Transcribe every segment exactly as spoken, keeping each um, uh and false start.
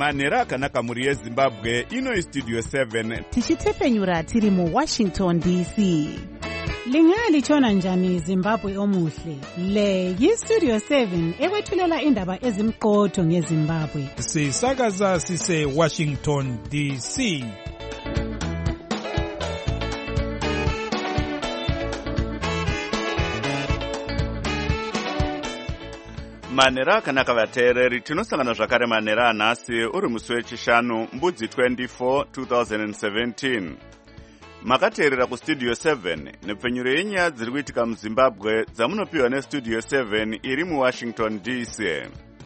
manhero akanaka mhuri yezimbabwe. Ino istudio seven tichitefenyura tiri mu Washington D C. Lingalitshona njani Zimbabwe omuhle? Le yistudio seven ekwethulela indaba ezimqotho ngeZimbabwe. Sisakaza sise Washington D C. manhero akanaka vateereri, tinosangana zvakare manhero anhasi uri musi wechishanu mbudzi twenty-four twenty seventeen. Makateerera kustudio seven nepfenyuro yenyaya dziri kuitika muZimbabwe dzamunopiwa nestudio seven iri muWashington D C.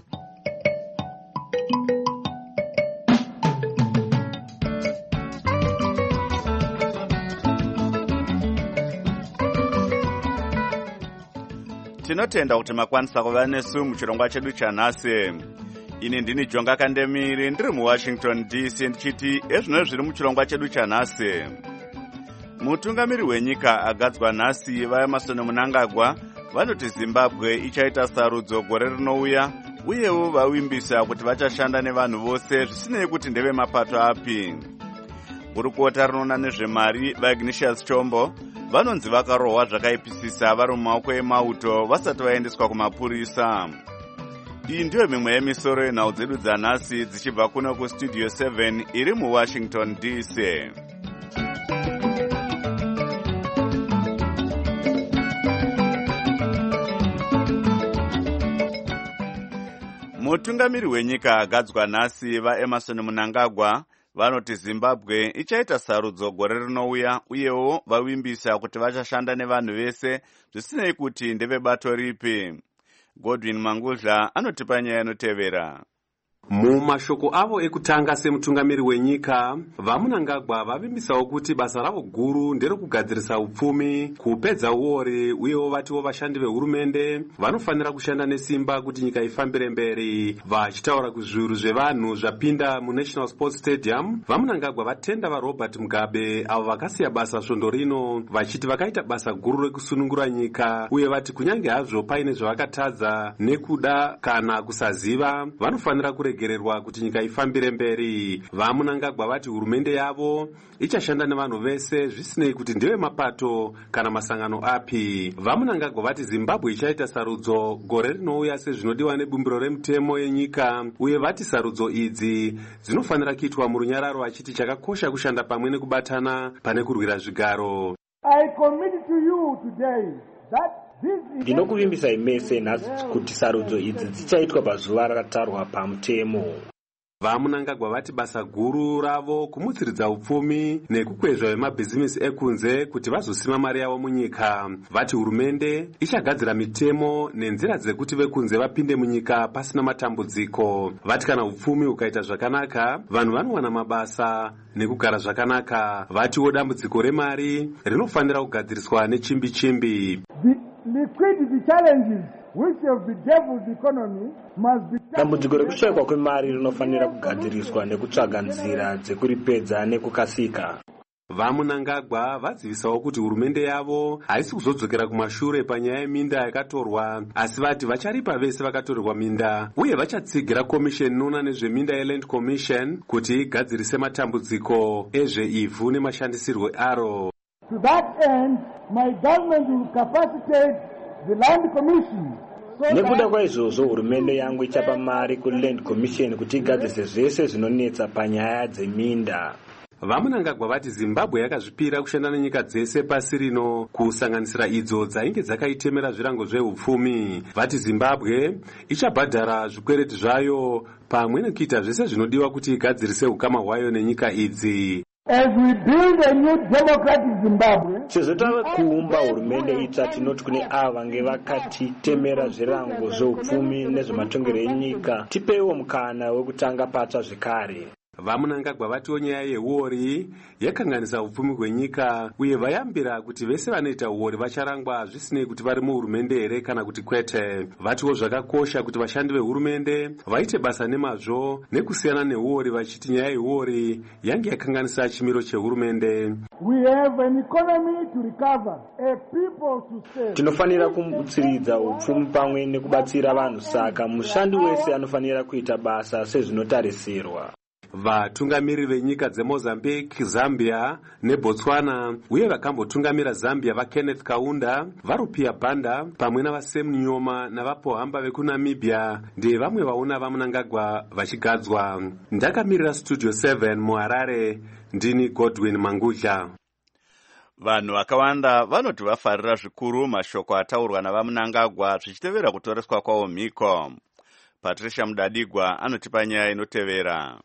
Tinotenda kuti makwanisa kuva nesu muchirongwa chedu chanhasi. Ini ndini Jonga Kandemiri ndiri muWashington D C ndichiti ezvino zviri muchirongwa chedu chanhasi. Mutungamiri wenyika agadzwa nhasi vaEmmerson Mnangagwa vanoti Zimbabwe ichaita sarudzo gore rinouya, uyewo vavimbisa kuti vachashanda nevanhu vose zvisinei kuti ndeve mapato api. Gurukota rinoona nezvemari vaIgnatius Chombo vanonzi vakarohwa zvakaipisisa vari mumaoko emauto vasati vaendeswa kumapurisa. Iyi ndiyo mimwe yemisoro yenhau dzedu dzanhasi dzichibva kuno kustudio seven iri muWashington D C. Mutungamiri wenyika agadzwa nhasi vaEmmerson Mnangagwa vanoti Zimbabwe ichaita sarudzo gore rinouya, uyewo vavimbisa kuti vachashanda nevanhu vese zvisinei kuti ndevebato ripi. Godwin Mangudla anotipa nyaya inotevera. Mumashoko avo ekutanga semutungamiri wenyika, vaMnangagwa vavimbisawo kuti basa ravo guru nderekugadzirisa upfumi, kupedza uore, uyewo vatiwo vashandi vehurumende vanofanira kushanda nesimba kuti nyika ifambire mberi. Vachitaura kuzviuru zvevanhu zvapinda muNational Sports Stadium, vaMnangagwa vatenda vaRobert Mugabe avo vakasiya basa svondo rino, vachiti vakaita basa guru rekusunungura nyika, uye vati kunyange hazvo paine zvavakatadza nekuda kana kusaziva, vanofanira kure gererwa kuti nyika ifambire mberi. VaMnangagwa vati hurumende yavo ichashanda nevanhu vese zvisinei kuti ndeve mapato kana masangano api. VaMnangagwa vati Zimbabwe ichaita sarudzo gore rinouya sezvinodiwa nebumbiro remutemo yenyika, uye vati sarudzo idzi dzinofanira kuitwa murunyararo, achiti chakakosha kushanda pamwe nekubatana pane kurwira zvigaro. I commit to you today that ndinokuvimbisai mese nhasi kuti sarudzo idzi dzichaitwa pazuva rakatarwa pamutemo. VaMnangagwa vati basa guru ravo kumutsiridza upfumi nekukwezva vemabhizimisi ekunze kuti vazosima mari yavo munyika. Vati hurumende ichagadzira mitemo nenzira dzekuti vekunze vapinde munyika pasina matambudziko. Vati kana upfumi ukaita zvakanaka, vanhu vanowana mabasa nekugara zvakanaka. Vatiwo dambudziko remari rinofanira kugadziriswa nechimbi chimbi. Liquidity challenges which have bedeviled the economy must be. Dambudziko rekushaikwa kwemari rinofanira kugadziriswa nekutsvaga nzira dzekuripedza nekukasika. VaMnangagwa vadzivisawo kuti hurumende yavo haisi kuzodzokera kumashure panyaya yeminda yakatorwa, asi vati vacharipa vese vakatorerwa minda, uye vachatsigira komisheni inoona nezveminda yeLand Commission kuti igadzirise matambudziko ezveivhu nemashandisirwo aro. To that end, my government will capacitate the Land Commission. Nekuda kwaizvozvo hurumende yangu ichapa mari kuLand Commission kuti igadzirise zvese zvinonetsa panyaya dzeminda. VaMnangagwa vati Zimbabwe yakazvipira kushanda nenyika dzese pasi rino, kusanganisira idzo dzainge dzakaitemera zvirango zveupfumi. Vati Zimbabwe ichabhadhara zvikwereti zvayo pamwe nekuita zvese zvinodiwa kuti igadzirise ukama hwayo nenyika idzi. As we build a new democratic Zimbabwe, sezvo tava kuumba hurumende itsva, tinoti kune ava vange vakatitemera zvirango zveupfumi nezvematongero enyika, tipewo mukana wekutanga patsva zvekare. vamunangagwa vatiwo nyaya yeuori yakanganisa upfumi hwenyika uye vayambira kuti vese vanoita uori vacharangwa zvisinei kuti vari muhurumende here kana kuti kwete. Vatiwo zvakakosha kuti vashandi vehurumende vaite basa nemazvo nekusiyana neuori, vachiti nyaya yeuori yange yakanganisa chimiro chehurumende. Tinofanira kumutsiridza upfumi pamwe nekubatsira vanhu, saka mushandi wese anofanira kuita basa sezvinotarisirwa. Vatungamiriri venyika dzeMozambique, Zambia neBotswana uye vakambotungamira Zambia vaKenneth Kaunda, vaRupia Banda pamwe navaSam Nyoma navaPohamba vekuNamibia ndiye vamwe vaona vamunangagwa vachigadzwa. Ndakamirira Studio seven muHarare, ndini Godwin Mangudla. Vanhu vakawanda vanoti vafarira zvikuru mashoko ataurwa navamunangagwa zvichitevera kutoreswa kwawo mhiko. Patricia Mudadigwa anotipa nyaya inotevera.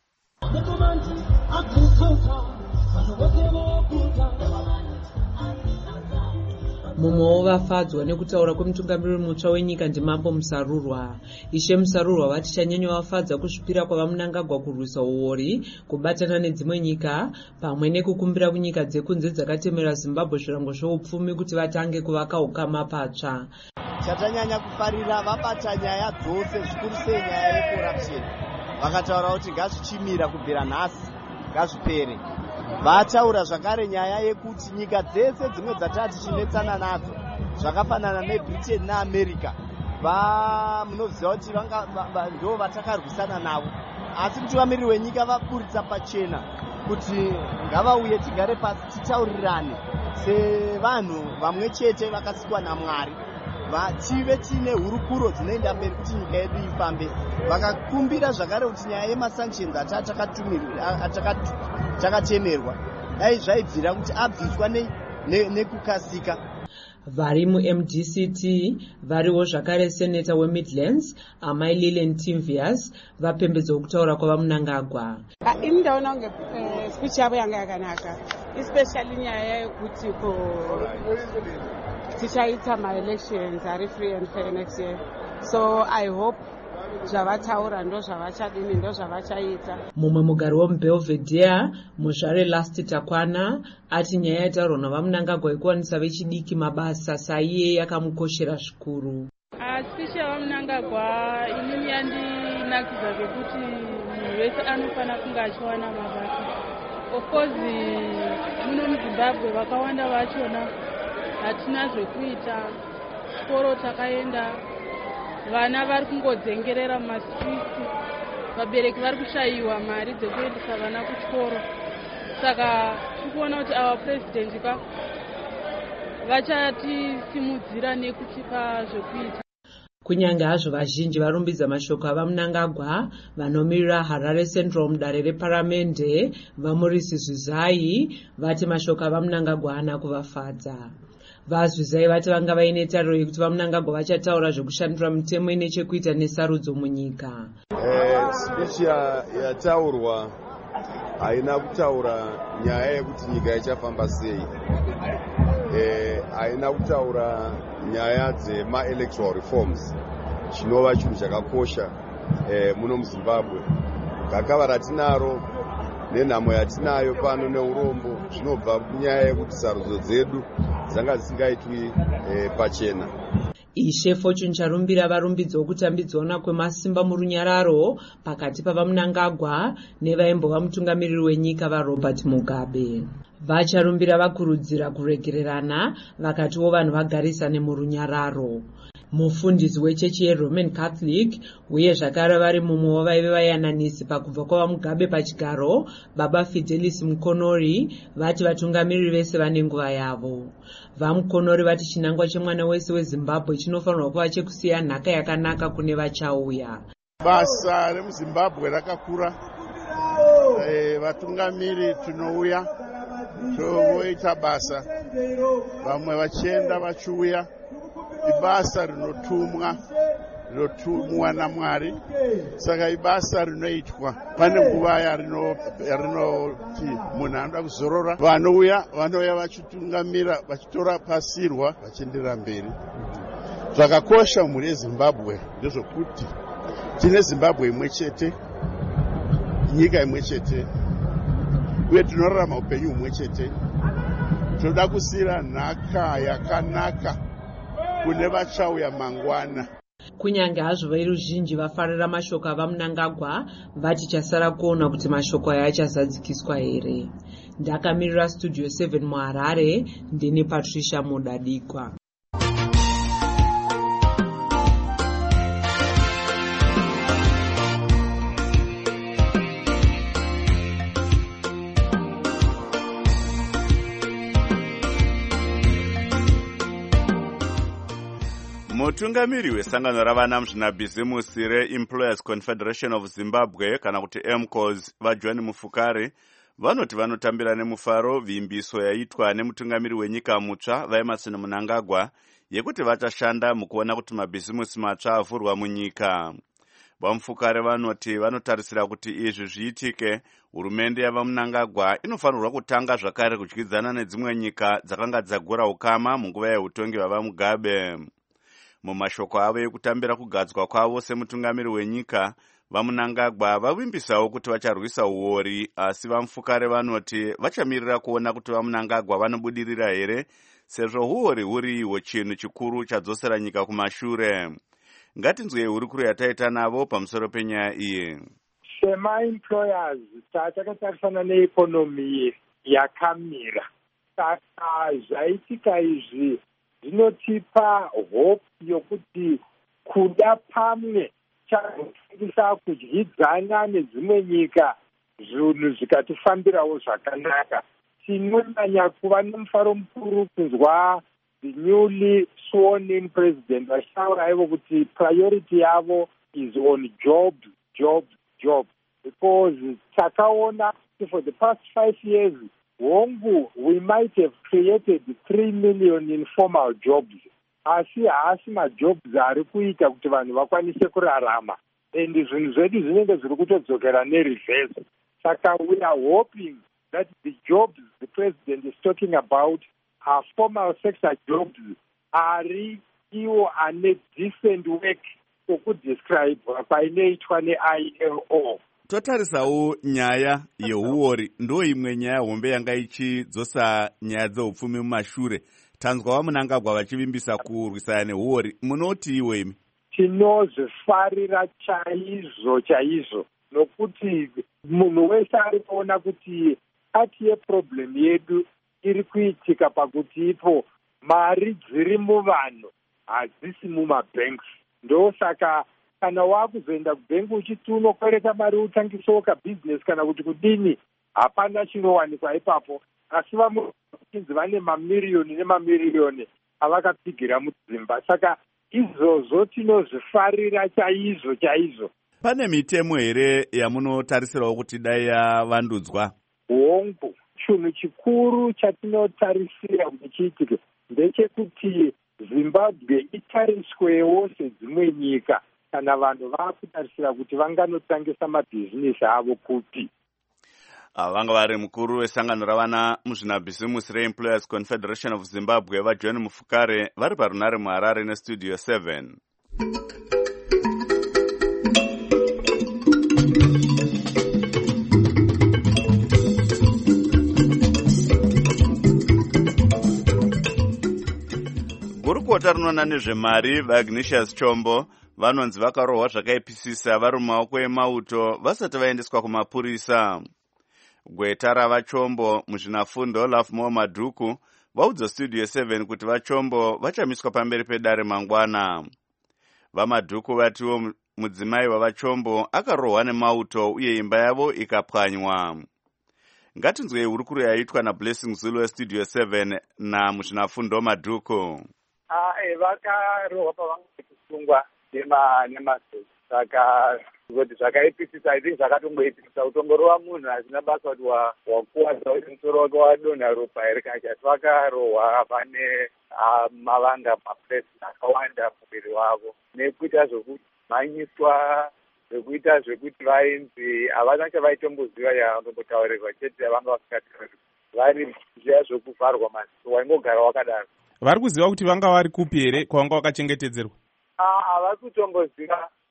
Mumwe wavafadzwa nekutaura kwemutungamiriri mutsva wenyika ndimambo Musarurwa. Ishe Musarurwa vati chanyanya wafadza kusvipira kwavamunangagwa kurwisa uori, kubatana nedzimwe nyika pamwe nekukumbira kunyika dzekunze dzakatemera Zimbabwe zvirango zveupfumi kuti vatange kuvaka ukama patsva. Chatanyanya kufarira vabata nyaya dzose zvikuru sei nyaya yecorruption. Vakataura kuti ngazvichimira kubvira nhasi ngazvipere. Vataura zvakare nyaya yekuti nyika dzese dzimwe dzatati chinetsana nadzo zvakafanana neBritain neAmerica va munoziva kuti vanga ndo vatakarwisana navo, asi mutungamiriri wenyika vaburitsa pachena kuti ngavauye tigare pasi titaurirane sevanhu vamwe chete vakasikwa naMwari, vative tine hurukuro dzinoenda mberi kuti nyika yedu ifambe. Vakakumbira zvakare kuti nyaya yemasanctions atakatemerwa dai zvaibvira kuti abviswa nekukasika. Vari mu-M D C T variwo zvakare seneta weMidlands Amai Lilian Timvias vapembedza kutaura kwavamunangagwa. Ini ndaona kunge speech yavo yanga yakanaka, especially nyaya yekuti tichaita ma-elections ari free and fair next year. So I hope zvavataura ndo zvavachadini ndo zvavachaita. Mumwe mugari wemuBelvedere muzvare Lasti Takwana ati nyaya yataurwa navamunangagwa ikuwanisa vechidiki mabasa saiye yakamukoshera zvikuru. Speech yavamunangagwa inini yandinakidza zvekuti munhu wese anofana kunge achiwana mabasa. Of course muno muZimbabwe vakawanda vachona hatina zvekuita, chikoro takaenda vana vari kungodzengerera mumastriti, vabereki vari kushayiwa mari dzekuendesa vana kuchikoro. Saka tikuona kuti ava purezidendi ka vachatisimudzira nekutipa zvekuita. Kunyange hazvo vazhinji varumbidza mashoko avamunangagwa, vanomirira Harare Central mudare reparamende vaMorisi Zvizai vati mashoko avamunangagwa haana kuvafadza. VaZvizai vati vanga vaine tariro yekuti vamunangagwa vachataura zvekushandura mitemo ine chekuita nesarudzo munyika. Speech yataurwa haina kutaura nyaya yekuti nyika ichafamba sei, haina kutaura nyaya dzema-electoral reforms, chinova chinhu chakakosha muno muZimbabwe. Gakava ratinaro nenhamo yatinayo pano neurombo zvinobva kunyaya yekuti sarudzo dzedu dzanga dzisingaitwi pachena. Ishe Fortune charumbira varumbidzi vokutambidzwa kwemasimba murunyararo pakati pavamunangagwa nevaimbova mutungamiriri wenyika vaRobert Mugabe. Vacharumbira vakurudzira kuregererana vakatiwo vanhu vagarisane murunyararo. Mufundisi wechechi yeRoman Catholic uye zvakare vari mumwe wavaive vayananisi pakubva kwavaMugabe pachigaro, Baba Fidelis Mukonori vati vatungamiriri vese vane nguva yavo. VaMukonori vati chinangwa chemwana wese weZimbabwe chinofanirwa kuva chekusiya nhaka yakanaka kune vachauya. Basa remuZimbabwe rakakura, vatungamiri tinouya toita basa, vamwe vachienda vachiuya. Ibasa rinotumwa rinotumwa naMwari, saka ibasa rinoitwa. Pane nguva yarinoti munhu anoda kuzorora, vanouya vanouya vachitungamira vachitora pasirwa vachienderera mberi. Zvakakosha mhuri yeZimbabwe ndezvokuti tine Zimbabwe imwe chete nyika imwe chete uye tinorarama upenyu humwe chete. Tinoda kusiyira nhaka yakanaka kune vachauya mangwana. Kunyange hazvo veruzhinji vafarira mashoko avaMnangagwa vati chasara kuona kuti mashoko aya achazadzikiswa here. Ndakamirira Studio seven muHarare, ndini Patricia Mudadikwa. Mutungamiri wesangano ravana muzvinabhizimusi reEmployers Confederation of Zimbabwe kana kuti M C O S vaJohn Mufukare vanoti vanotambira nemufaro vimbiso yaitwa nemutungamiri wenyika mutsva vaEmmerson Mnangagwa yekuti vachashanda mukuona kuti mabhizimusi matsva avhurwa munyika. VaMufukare vanoti vanotarisira kuti izvi zviitike, hurumende yavaMnangagwa inofanirwa kutanga zvakare kudyidzana nedzimwe nyika dzakanga dzagura ukama munguva yeutongi hwavaMugabe. Mumashoko avo ekutambira kugadzwa kwavo semutungamiri wenyika, vaMnangagwa vavimbisawo kuti vacharwisa uori, asi vaMufukare vanoti vachamirira kuona kuti vaMnangagwa vanobudirira here, sezvo uori huriwo chinhu chikuru chadzosera nyika kumashure. Ngatinzwei hurukuro yataita navo pamusoro penyaya iyi. Sema-employers tachakatarisana neikonomi yakamira. Saka zvaitika izvi zvinotipa hope yokuti kuda pamwe chazoshandisa kudyidzana nedzimwe nyika zvinhu zvikatifambirawo zvakanaka. Tinonyanya kuva nomufaro mukuru kunzwa the newly sworn in president vachitaura ivo kuti priority yavo is on jobs, jobs, jobs, because takaona for the past five years hongu we might have created three million informal jobs, asi haasi majobs ari kuita kuti vanhu vakwanise kurarama, and zvinhu zvedu zvinenge zviri kutodzokera nereverse. Saka we are hoping that the jobs the president is talking about are formal sector jobs, ari iwo ane decent work okudescribe painoitwa ne-I L O. Totarisawo nyaya yeuori ndo imwe nyaya hombe yanga ichidzosa nyaya dzeupfumi mumashure. Tanzwa vaMnangagwa vachivimbisa kurwisana neuori, munoti iwe imi? Tinozvifarira chaizvo chaizvo, nokuti munhu wese ari kuona kuti ati yeproblem yedu iri kuitika pakuti ipo mari dziri muvanhu hadzisi mumabanks. Ndosaka kana wakuzoenda kubhengi uchiti unokwereta mari utangisewo kabhizinesi kana kuti kudini, hapana chinowanikwa ipapo. Asi vamuchinzi vane mamiriyoni nemamiriyoni avakapigira mudzimba. Saka izvozvo tinozvifarira chaizvo chaizvo. Pane mitemo here yamunotarisirawo kuti dai yavandudzwa? Hongu, chinhu chikuru chatinotarisira kuti chiitike ndechekuti Zimbabwe itariswewo sedzimwe nyika kana vanhu vakutarisira kuti vanganotangisa mabhizinesi avo kupi. Vanga vari mukuru wesangano ravana muzvinabhizimusi reEmployers Confederation of Zimbabwe vaJohn Mufukare vari parunare muHarare neStudio seven. Gurukota rinoona nezvemari vaIgnatius Chombo vanonzi vakarohwa zvakaipisisa vari mumaoko emauto vasati vaendeswa kumapurisa. Gweta ravaChombo muzvinafundo Lafmo Madhuku vaudza Studio seven kuti vaChombo vachamiswa pamberi pedare mangwana. VaMadhuku vatiwo mudzimai wavaChombo akarohwa nemauto uye imba yavo ikapwanywa. Ngatinzwei hurukuro yaitwa naBlessing Zulu weStudio seven namuzvinafundo Madhuku. Ah, vakarohwa pavanga kusungwa nema nemasozi. Saka kuti zvakaipisisa I think zvakatongoipisisa utongorowa munhu asina basa kuti wakuwadza kuti musoro wake wadonha ropa here kana chati vakarohwa pane mavanga mapuresi akawanda muviri wavo nekuita zvokumhanyiswa zvekuita zvekuti vainzi havana chavaitomboziva yavangombotaurirwa chete vanga vasikataurirwa vari zviya zvokuvharwa masi waingogara wakadaro. Vari kuziva kuti vanga vari kupi here kwavanga vakachengetedzerwa? Havari kutomboziva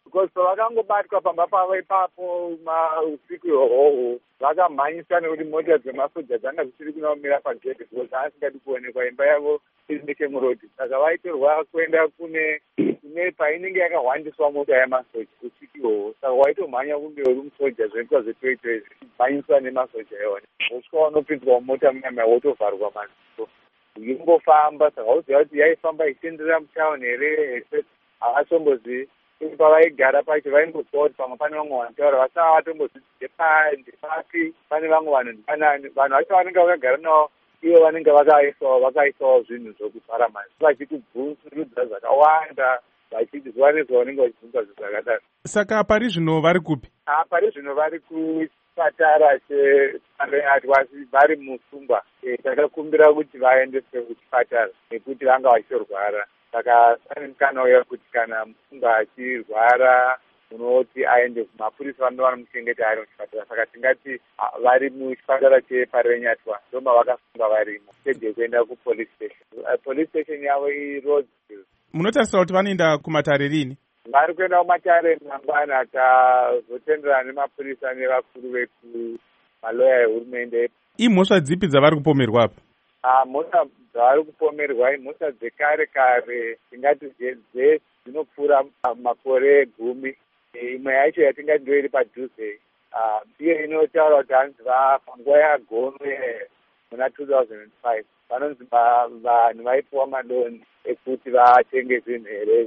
because pavakangobatwa pamba pavo ipapo usiku ihwohwo vakamhanyiswa nekuti mota dzemasoja dzanga dzisiri kunaumira pagedhi because asingadi kuonekwa imba yavo iri nechemurodi. Saka vaitorwa kuenda kune kune painenge yakahwandiswa mota yemasoja usiku ihwohwo. Saka waitomhanya kunge uri musoja zvinoitwa zvetoito izvi mhanyiswa nemasoja iwona. Usvika wanopinzwa mumota munyama wotovharwa maziso ingofamba. Saka uziva kuti yaifamba ichienderera mutauni here havasombozivi. Pavaigara pacho vaingozwa kuti pamwe pane vamwe vanotaura vasava vatombozvidzike ndepapi pane vamwe vanhu ndipanani. Vanhu vacho vanenge vakagara navo ivo vanenge vakaisawo vakaisawo zvinhu zvokuvhara maziso vachikubvunzurudza zvakawanda vachiti zuva nezuva vanenge vachibvunza zvinhu zvakadaro. Saka pari zvino vari kupi? Pari zvino vari kuchipatara chepareatwa asi vari musungwa. Takakumbira kuti vaendeswe kuchipatara nekuti vanga vachitorwara. Saka pane mukana uya kuti kana musungwa achirwara unoti aende kumapurisa vanenge vanomuchengeta ari muchipatara. Saka tingati vari muchipatara cheparenyatwa ndoma vakasungwa varimo stage kuenda kupolice station. Police station yavo iRodsville. Munotarisira kuti vanoenda kumatare rini? Vari kuenda kumatare mangwana tazotenderana nemapurisa nevakuru vekumaloya ehurumende. Imhosva dzipi dzavari kupomerwa apa? Mhosva dzavari kupomerwa imhosva dzekare kare tingati dzinopfuura makore gumi. Imwe yacho yatingati ndio iri padhuze iyo inotaura kuti hanzi panguva yagonwe muna two thousand five vanonzi vanhu vaipiwa madoni ekuti vatenge zvinhu here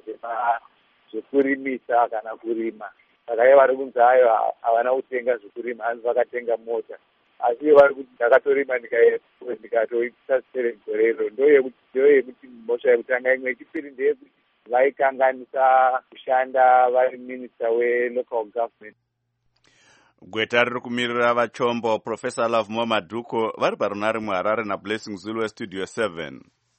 zvekurimisa kana kurima. Saka iye vari kunzi ayo havana kutenga zvekurima hanzi vakatenga mota. Asi iye vari kuti ndakatorima ndikatoitisa sere gorero. Ndo yekuti mhosva yekutanga. Imwe yechipiri ndeyekuti vaikanganisa kushanda vari minista welocal government. Gweta riri kumirira vachombo Professor Lovemore Maduko vari parunare muHarare naBlessing Zulu weStudio seven.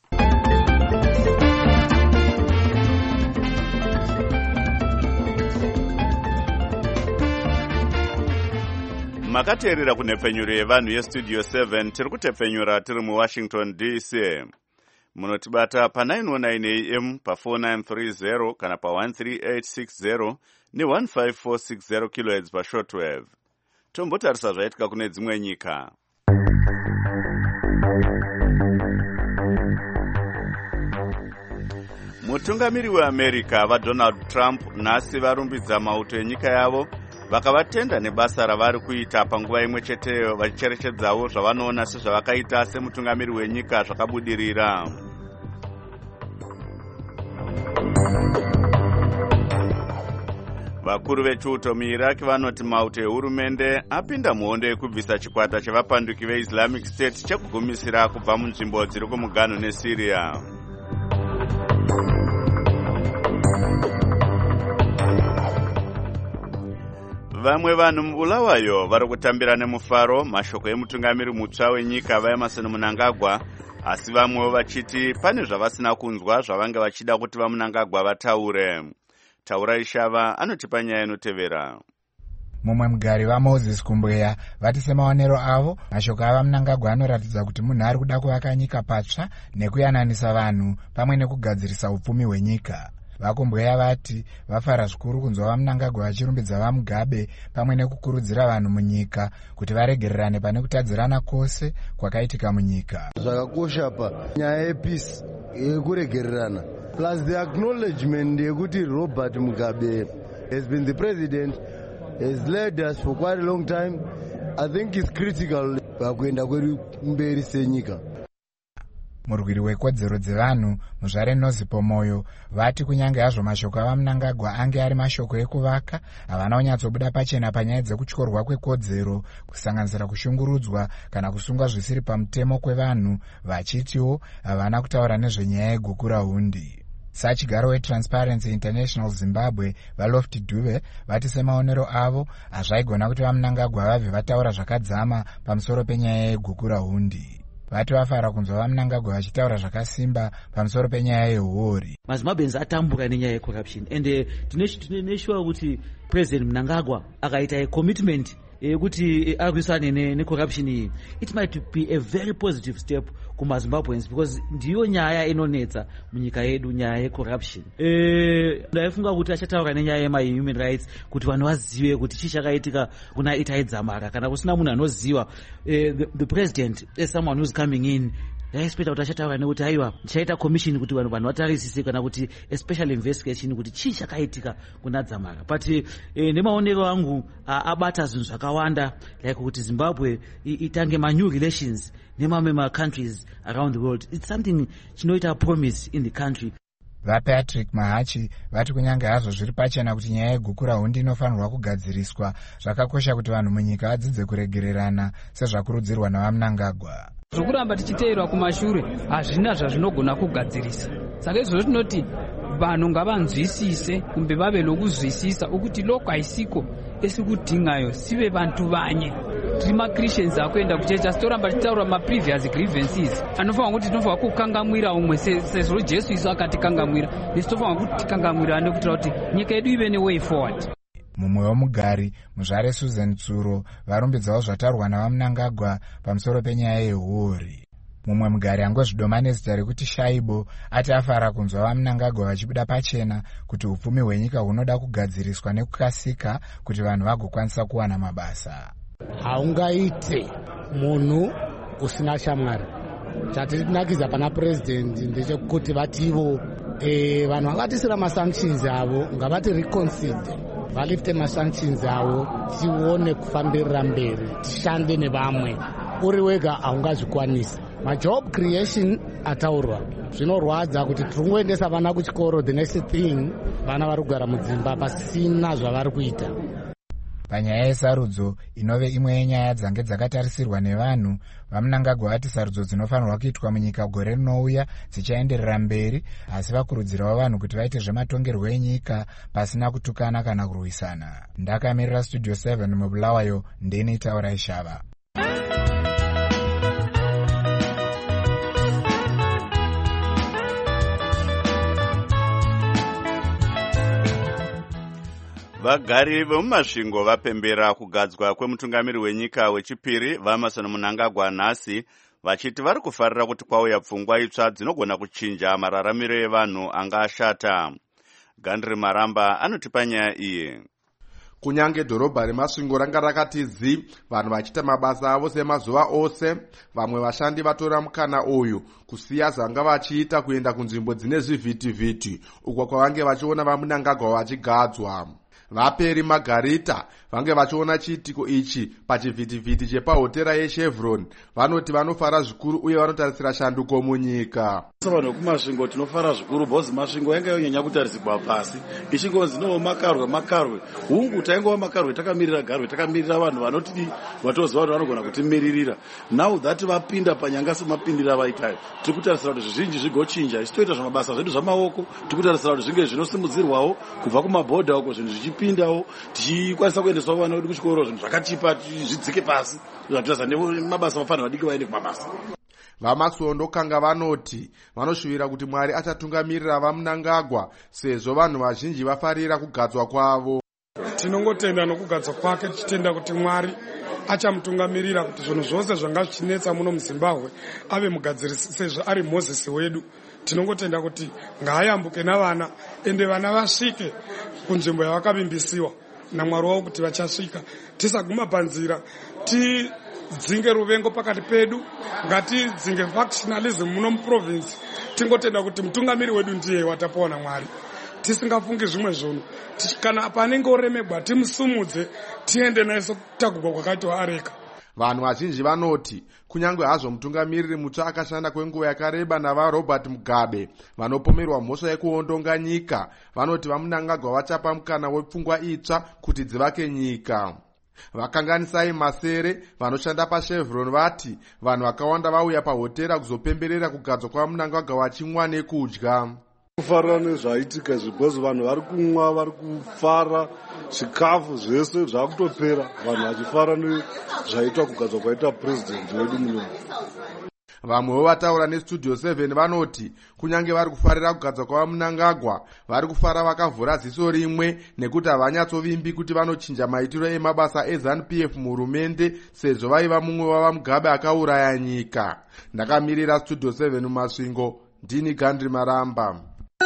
Makateerera kunhepfenyuro yevanhu yeStudio seven. Tiri kutepfenyura tiri muWashington D C. Munotibata pa nine oh nine A M pa four nine three zero kana pa one three eight six zero ne one five four six zero kilohertz pa shortwave. Tombotarisa zvaitika kune dzimwe nyika. Mutungamiri weAmerica vaDonald Trump nhasi varumbidza mauto enyika yavo vakavatenda nebasa ravari kuita panguva imwe cheteyo vachicherechedzawo zvavanoona sezvavakaita semutungamiri wenyika zvakabudirira. Vakuru vechiuto muIraq vanoti mauto ehurumende apinda muhondo yekubvisa chikwata chevapanduki veIslamic State chekugumisira kubva munzvimbo dziri kumuganhu neSyria. Vamwe vanhu muBulawayo vari kutambira nemufaro mashoko emutungamiri mutsva wenyika vaEmerson Mnangagwa, asi vamwewo vachiti pane zvavasina kunzwa zvavanga vachida kuti vaMnangagwa vataure. Taura Ishava anotipa nyaya inotevera. Mumwe mugari vaMoses Kumbweya vati semaonero avo mashoko avaMnangagwa anoratidza kuti munhu ari kuda kuvaka nyika patsva nekuyananisa vanhu pamwe nekugadzirisa upfumi hwenyika. Vakumbweya vati vafara zvikuru kunzwa vaMnangagwa vachirumbidza vaMugabe pamwe nekukurudzira vanhu munyika kuti varegererane pane kutadzirana kwose kwakaitika munyika. Zvakakosha pa nyaya yepeace yekuregererana plus the acknowledgement yekuti Robert Mugabe has been the president, has led us for quite a long time. I think it's critical pakuenda kwedu mberi senyika. Murwiri wekodzero dzevanhu muzvare Nozipo Moyo vati kunyange hazvo mashoko avaMnangagwa ange ari mashoko ekuvaka, havana kunyatsobuda pachena panyaya dzekutyorwa kwekodzero, kusanganisira kushungurudzwa kana kusungwa zvisiri pamutemo kwevanhu, vachitiwo havana kutaura nezvenyaya yegukura hundi. Sachigaro weTransparency International Zimbabwe vaLofty Dube vati semaonero avo hazvaigona kuti vaMnangagwa vabve vataura zvakadzama pamusoro penyaya yegukura hundi. Vati vafara kunzwa vaMnangagwa vachitaura zvakasimba pamusoro penyaya yehuori. Mazimbabweans atambuka nenyaya yecorruption and tine sure kuti President Mnangagwa akaita commitment yekuti ari kuisana necorruption iyi, it might be a very positive step kumazimbabweans because ndiyo nyaya inonetsa munyika yedu, nyaya yecorruption. Ndaifunga kuti achataura nenyaya yemahuman rights kuti vanhu vazive kuti chii chakaitika kuna Itai Dzamara. Kana kusina munhu anoziva, the president as someone who's coming in, ndaespeta kuti achataura nekuti aiwa ndichaita commission kuti vanhu vanhu vatarisise kana kuti especially investigation kuti chii chakaitika kuna Dzamara. But eh, nemaonero angu abata zvinhu zvakawanda like kuti Zimbabwe itange ma new relations nemamwe ma countries around the world. It's something chinoita promise in the country. VaPatrick Mahachi vati kunyange hazvo zviri pachena kuti nyaya yegukura hundi inofanirwa kugadziriswa, zvakakosha kuti vanhu munyika vadzidze kuregererana sezvakurudzirwa navaMnangagwa. Zvokuramba tichiteerwa kumashure hazvina zvazvinogona kugadzirisa. Saka izvozvo tinoti vanhu ngavanzwisise kumbe vave nokuzwisisa ukuthi loko haisiko esikudingayo sive vantu vanye. Tiri maChristians akuenda kuchechi asi toramba tichitaura maprevious grievances anofanira kuti tinofanira kukangamwira umwe sezvo Jesu isu akatikangamwira, nesu tofanira kuti tikangamwirane kuitira kuti nyika yedu ive neway forward. Mumwe womugari muzvare Susan Tsuro varumbidzawo zvataurwa navaMnangagwa pamusoro penyaya yehuori. Mumwe mugari angozvidoma nezita rekuti Shaibo ati afara kunzwa vaMnangagwa vachibuda pachena kuti upfumi hwenyika hunoda kugadziriswa nekukasika kuti vanhu vagokwanisa kuwana mabasa. Haungaite munhu usina shamwari. Chatinakiza pana president ndechekuti vativo eh vanhu vakatisira masanctions avo ngavati reconsider, valifte masanctions avo, tione kufambirira mberi, tishande nevamwe. Uri wega haungazvikwanisa. Majob creation ataurwa, zvinorwadza kuti tiringoendesa vana kuchikoro, the next thing vana vari kugara mudzimba pasina zvavari kuita. Panyaya yesarudzo inove imwe yenyaya dzange dzakatarisirwa nevanhu, vaMnangagwa vati sarudzo dzinofanirwa kuitwa munyika gore rinouya dzichaenderera mberi, asi vakurudzirawo vanhu kuti vaite zvematongerwo enyika pasina kutukana kana kurwisana. Ndakamirira Studio seven muBulawayo, ndini Taurai Shava. Vagari vemumasvingo vapembera kugadzwa kwemutungamiri wenyika wechipiri vaEmmerson Mnangagwa nhasi, vachiti vari kufarira kuti kwauya pfungwa itsva dzinogona kuchinja mararamiro evanhu anga ashata. Gandri Maramba anotipa nyaya iyi. Kunyange dhorobha remasvingo ranga rakati zi, vanhu vachiita mabasa avo semazuva ose, vamwe vashandi vatora mukana uyu kusiya zvanga vachiita kuenda kunzvimbo dzine zvivhiti-vhiti uko kwavange vachiona vaMnangagwa vachigadzwa. Vaperi Margarita vange vachiona chiitiko ichi pachivhiti-vhiti chepahotera yeChevron vanoti vanofara zvikuru uye vanotarisira shanduko munyika. Vanhu vekumasvingo tinofara zvikuru bhozi masvingo yanga yonyanya kutarisirwa pasi ichingonzi no makarwe makarwe hungu taingova makarwe takamirira garwe takamirira vanhu vanoti vatoziva kuti vanogona kutimiririra. Now that vapinda panyanga semapindira vaitayo tiri kutarisira kuti zvizhinji zvigochinja, isi toita zvamabasa zvedu zvamaoko, tiri kutarisira kuti zvinge zvinosimudzirwawo kubva kumabhodha uko zvinhu zvichipindawo tichikwanisa kuendeswa vana vedu kuchikoro, zvinhu zvakatipa zvidzike pasi zvatiradza nemabasa vafanira vadiki vaende kumabasa. VaMasondo kanga vanoti vanoshuvira kuti Mwari achatungamirira vaMnangagwa sezvo vanhu vazhinji vafarira kugadzwa kwavo. Tinongotenda nokugadzwa kwake, tichitenda kuti Mwari achamutungamirira kuti zvinhu zvose zvanga zvichinetsa muno muZimbabwe ave mugadzirisi sezvo ari Mozisi wedu. Tinongotenda kuti ngaayambuke navana ende vana vasvike kunzvimbo yavakavimbisiwa naMwari wavo kuti vachasvika. Tisaguma panzira ti dzinge ruvengo pakati pedu, ngati dzinge factionalism muno muprovince. Tingotenda kuti mutungamiri wedu ndiye watapiwa naMwari. Tisingafungi zvimwe zvinhu, kana panenge oremegwa timusumudze tiende naye sokutagurwa kwakaitwa areka. Vanhu vazhinji vanoti kunyange hazvo mutungamiriri mutsva akashanda kwenguva yakareba navaRobert Mugabe vanopomerwa mhosva yekuondonga nyika, vanoti vaMnangagwa vachapa mukana wepfungwa itsva kuti dzivake nyika. Vakanganisai Masere vanoshanda paChevron vati vanhu vakawanda vauya pahotera kuzopemberera kugadzwa kwaMnangagwa vachimwa nekudya. Kufarira nezvaitika zvibhozi, vanhu vari kumwa, vari kufara, zvikafu zvese zvakutopera, vanhu vachifara nezvaitwa kugadzwa kwaita president wedu muno. Vamwewo vataura nestudio seven vanoti kunyange vari kufarira kugadzwa kwava Mnangagwa, vari kufara vakavhura ziso rimwe nekuti havanyatsovimbi kuti vanochinja maitiro emabasa eZANU P F muhurumende sezvo vaiva mumwe wava Mugabe akauraya nyika. Ndakamirira studio seven mumasvingo, ndini Gandri Maramba.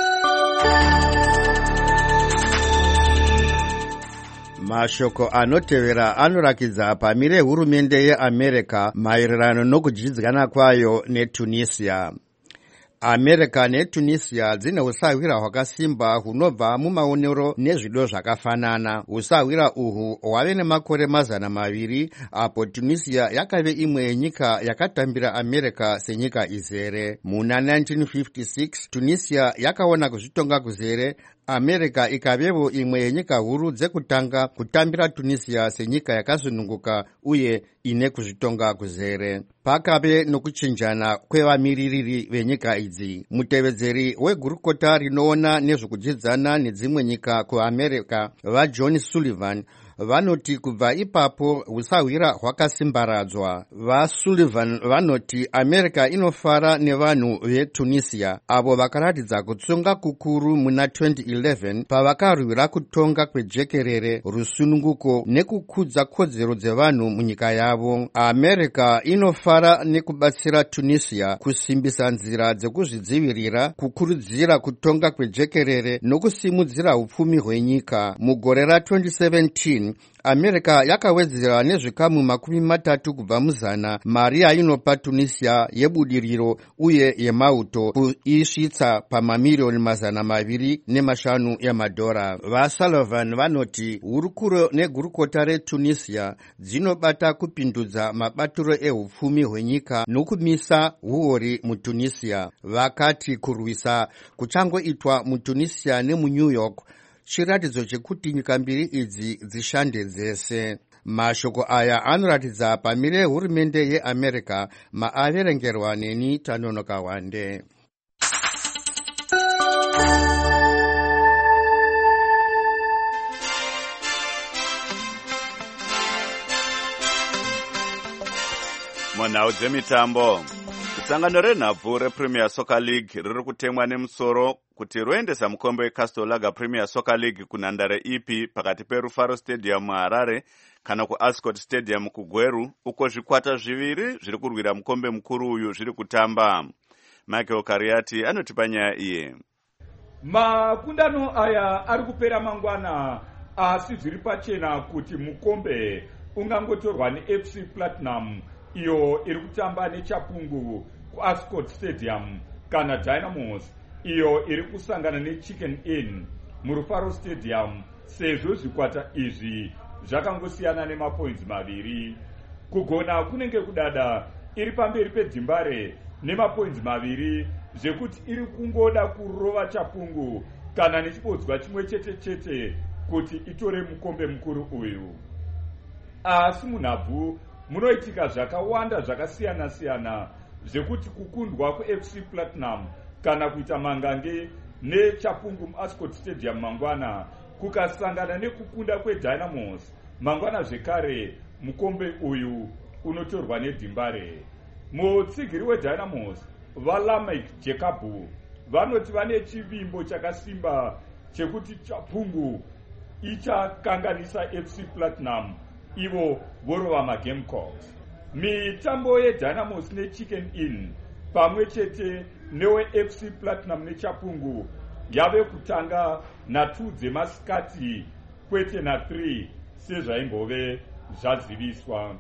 Mashoko anotevera anorakidza pamire hurumende yeAmerica maererano nokudyidzana kwayo neTunisia. America neTunisia dzine usawira hwakasimba hunobva mumaonero nezvido zvakafanana. Usawira uhu hwave nemakore mazana maviri apo Tunisia yakave imwe yenyika yakatambira America senyika izere. Muna nineteen fifty-six Tunisia yakaona kuzvitonga kuzere, America ikavevo imwe yenyika huru dzekutanga kutambira Tunisia senyika yakasununguka uye ine kuzvitonga kuzere. Pakave nokuchinjana kwevamiririri venyika idzi. Mutevedzeri wegurukota rinoona nezvekudyidzana nedzimwe nyika kuAmerica vaJohn Sullivan vanoti kubva ipapo usawira hwakasimbaradzwa. VaSullivan vanoti America inofara nevanhu veTunisia avo vakaratidza kutsunga kukuru muna twenty eleven pavakarwira kutonga kwejekerere, rusununguko nekukudza kodzero dzevanhu munyika yavo. America inofara nekubatsira Tunisia kusimbisa nzira dzekuzvidzivirira, kukurudzira kutonga kwejekerere nokusimudzira upfumi hwenyika. Mugore ra twenty seventeen America yakawedzera nezvikamu makumi matatu kubva muzana mari yainopa Tunisia yebudiriro uye yemauto kuisvitsa pamamiliyoni mazana maviri nemashanu emadhora. VaSullivan vanoti hurukuro negurukota reTunisia dzinobata kupindudza mabatiro ehupfumi hwenyika nokumisa huori muTunisia. Vakati kurwisa kuchangoitwa muTunisia nemuNew York chiratidzo chekuti nyika mbiri idzi dzishande dzese. Mashoko aya anoratidza pamire hurumende yeAmerica maaverengerwa neni Tanonoka Wande. Munhau dzemitambo. Sangano renhabvu rePremier Soccer League riri kutemwa nemusoro kuti roendesa mukombe weCastle Lager Premier Soccer League kunhandare ipi pakati peRufaro Stadium muHarare kana kuAscot Stadium kuGweru, uko zvikwata zviviri zviri kurwira mukombe mukuru uyu zviri kutamba. Michael Kariati anotipa nyaya iye. Makundano aya ari kupera mangwana, asi zviri pachena kuti mukombe ungangotorwa neF C Platinum iyo iri kutamba neChapungu kuAscot Stadium kana Dynamos iyo iri kusangana neChicken Inn muRufaro Stadium, sezvo zvikwata izvi zvakangosiyana nemapoints maviri. Kugona kunenge kudada iri pamberi peDhimbare nemapoints maviri zvekuti iri kungoda kurova Chapungu kana nechibodzwa chimwe chete chete kuti itore mukombe mukuru uyu. Asi munhabvu munoitika zvakawanda zvakasiyana siyana zvekuti kukundwa kuF C Platinum kana kuita mangange neChapungu muAscot Stadium mangwana kukasangana nekukunda kweDynamos mangwana zvekare, mukombe uyu unotorwa neDhimbare. Mutsigiri weDynamos vaLamek Jacob vanoti vane chivimbo chakasimba chekuti Chapungu ichakanganisa F C Platinum ivo vorova maGamecocks. Mitambo yeDynamos neChicken Inn pamwe chete neweF C Platinum neChapungu yave kutanga na2 dzemasikati kwete na3 sezvaimbove zvaziviswa.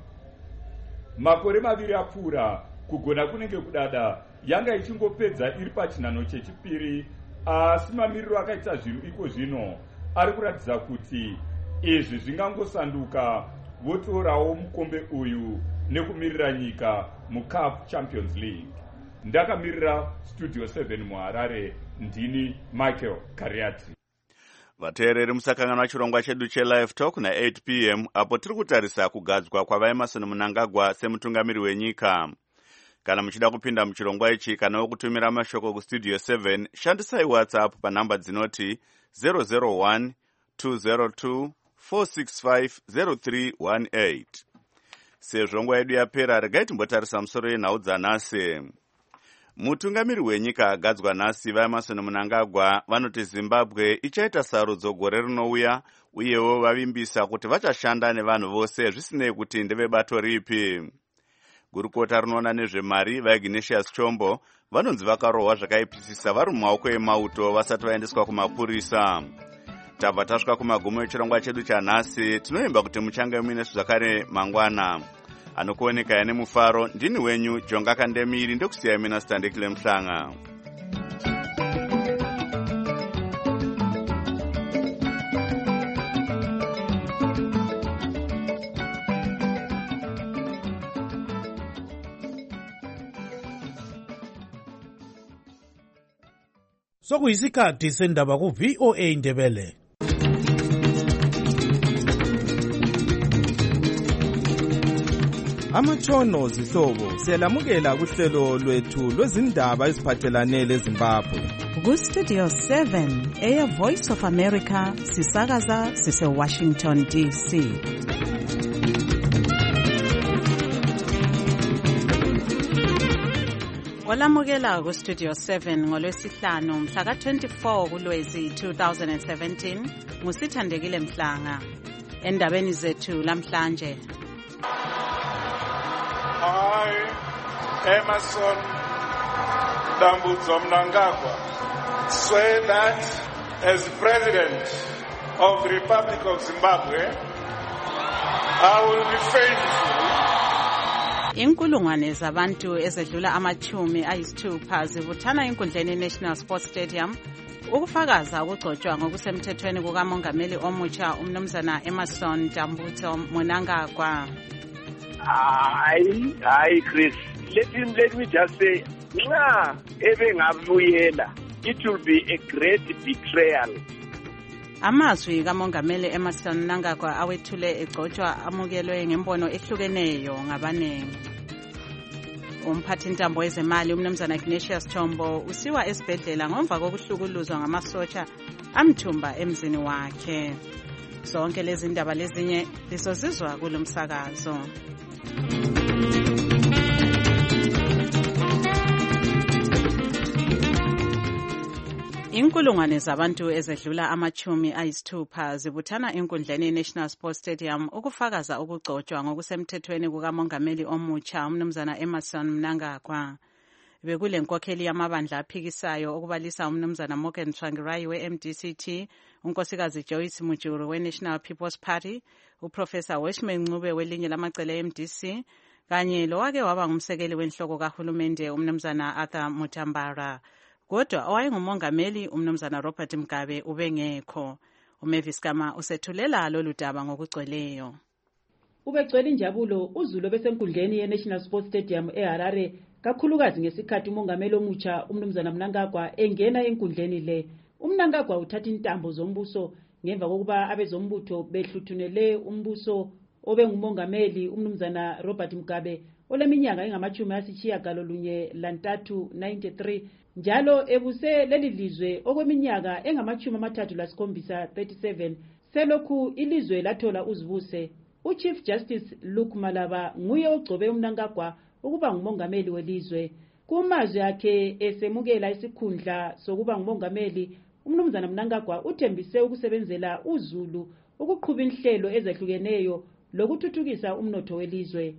Makore maviri apfuura, kugona kunenge kudada yanga ichingopedza iri pachinhano chechipiri, asi mamiriro akaita zvinhu iko zvino ari kuratidza kuti izvi zvingangosanduka votorawo mukombe uyu nekumirira nyika muCAF Champions League. Ndakamirira Studio seven muHarare, ndini Michael Kariati. Vateereri musakanganwa chirongwa chedu cheLive Talk na eight p m apo tiri kutarisa kugadzwa kwaVaemarson Mnangagwa semutungamiri wenyika. Kana muchida kupinda muchirongwa ichi kana wokutumira mashoko kuStudio seven, shandisai WhatsApp panhamba dzinoti zero zero one two zero two four six five zero three one eight. sezvo nguva yedu yapera regai timbotarisa musoro yenhau dzanhasi. Mutungamiri wenyika agadzwa nhasi vaEmmerson Mnangagwa vanoti Zimbabwe ichaita sarudzo gore rinouya, uyewo vavimbisa kuti vachashanda nevanhu vose zvisinei kuti ndevebato ripi. Gurukota rinoona nezvemari vaIgnatius Chombo vanonzi vakarohwa zvakaipisisa vari mumaoko emauto vasati vaendeswa kumapurisa. Tabva tasvika kumagumo echirongwa chedu chanhasi, tinoimba kuti muchange muine zvakare mangwana. Anokuoneka yane mufaro, ndini wenyu Jonga Kandemiri, ndokusiyai mina Standekile Mhlanga. Sokuyisikhathi sendaba ku V O A Ndebele. Amatshono zihlobo siyalamukela kuhlelo lwethu lwezindaba eziphathelane leZimbabwe. Ku Studio seven Air Voice of America sisakaza sise Washington D C. Walamukela ku Studio seven ngolwesihlanu mhla ka twenty-four kuLwezi two thousand seventeen ngusithandekile Mhlanga. Endabeni zethu lamhlanje. I, Emmerson Dambudzo Mnangagwa, swear that as President of the Republic of Zimbabwe, I will be faithful. Inkulungwane zabantu ezedlula amachumi ayisithupha zibuthana enkundleni National Sports Stadium ukufakaza ukugcotshwa ngokusemthethweni kukamongameli omutsha umnumzana Emmerson Dambudzo Mnangagwa. Hayi, hayi Chris, let him, let me just say, nxa ebengabuyela, it will be a great betrayal. Amazwi kamongameli Emmerson Mnangagwa awethule egcotshwa amukelwe ngembono ehlukeneyo ngabanengi. Umphathi ntambo wezemali umnumzana Ignatius Chombo usiwa esibhedlela ngemva kokuhlukuluzwa ngamasotsha amthumba emzini wakhe. Zonke lezi ndaba lezinye lisozizwa kulomsakazo. Inkulungwane zabantu ezedlula amachumi ayisithupha zibuthana enkundleni National Sports Stadium ukufakaza ukugcotshwa ngokusemthethweni kukamongameli omutsha umnumzana Emmerson Mnangagwa. Bekule nkokheli yamabandla aphikisayo okubalisa umnumzana Morgan Tsvangirai we-M D C T, unkosikazi Joyce Mujuru we-National People's Party, uprofessor Weshman Ncube welinye lamacele M D C, kanye lowake waba ngumsekeli wenhloko kahulumende umnumzana Arthur Mutambara. Kodwa owayengumongameli umnumzana Robert Mugabe ubengekho. uMavis Kama usethulela lolu daba ngokugcweleyo. Ubegcwele injabulo uZulu besenkundleni ye-National Sports Stadium eHarare kakhulukazi ngesikhathi umongameli omutsha umnumzana Mnangagwa engena enkundleni le. UMnangagwa uthatha intambo zombuso ngemva kokuba abezombutho behluthunele umbuso obengumongameli umnumzana Robert Mugabe oleminyaka engamachumi asitshiyagalolunye lantathu ninety-three njalo ebuse leli lizwe okweminyaka engamachumi amathathu lasikhombisa thirty-seven selokhu ilizwe lathola uzibuse. uChief Justice Luke Malaba nguye ogcobe uMnangagwa ukuba ngumongameli welizwe. Kumazwi akhe esemukela isikhundla sokuba ngumongameli, umnumzana Mnangagwa uthembise ukusebenzela uZulu ukuqhuba inhlelo ezahlukeneyo lokuthuthukisa umnotho welizwe.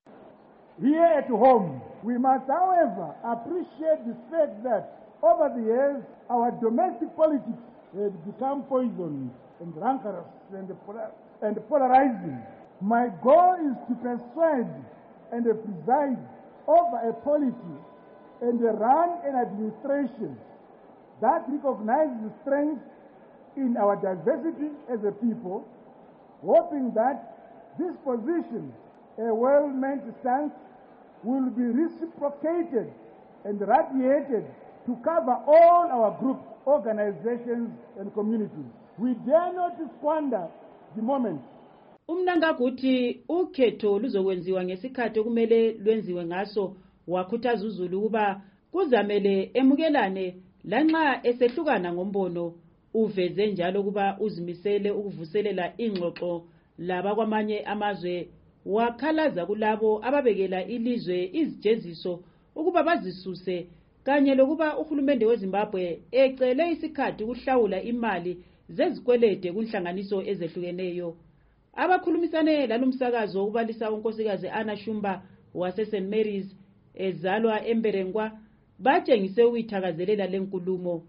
Here at home, we must, however, appreciate the fact that over the years, our domestic politics had become poisoned and rancorous and, and polarizing. My goal is to persuade and preside over a polity and run an administration that recognizes the strength in our diversity as a people, hoping that this position, a well-meant stance, will be reciprocated and radiated to cover all our groups, organizations, and communities. We dare not squander the moment. Umnangagwa uthi ukhetho luzokwenziwa ngesikhathi okumele lwenziwe ngaso, wakhuthaza uZulu ukuba kuzamele emukelane lanxa esehlukana ngombono. Uveze njalo ukuba uzimisele ukuvuselela ingxoxo laba kwamanye amazwe wakhalaza kulabo ababekela ilizwe izijeziso ukuba bazisuse kanye lokuba uhulumende weZimbabwe ecele isikhathi ukuhlawula imali zezikwelede kunhlanganiso ezehlukeneyo. Abakhulumisane lalomsakazo ukubalisa unkosikazi Anna Shumba wase Saint Mary's ezalwa eMberengwa batshengise ukuthakazelela lenkulumo.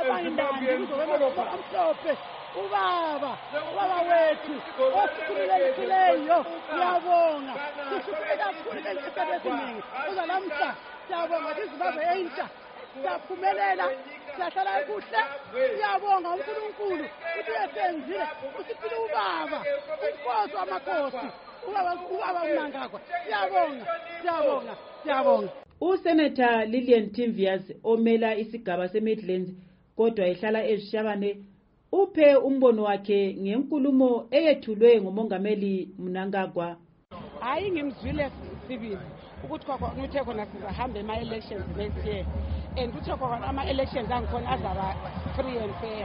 Ubaba, ubaba wethu, osikhululekile, ngiyabonga. Sisukela kakhulu ngesikhathi esiningi. Uza lamhla, siyabonga iZimbabwe entsha. Siyaphumelela, siyahlala kuhle. Siyabonga uNkulunkulu ukuthi uyasenzile. Usiphile ubaba, inkosi wamakhosi. Ubaba, ubaba uMnangagwa. Siyabonga, siyabonga, siyabonga. USenator Lillian Timvias omela isigaba seMidlands kodwa ehlala eZishabane uphe umbono wakhe ngenkulumo eyethulwe ngumongameli Mnangagwa. Hayi ngimzwile sibili ukuthi kwakuthe khona sizahamba ema-elections next year and kuthe khona ama-elections angikhona azaba free and fair.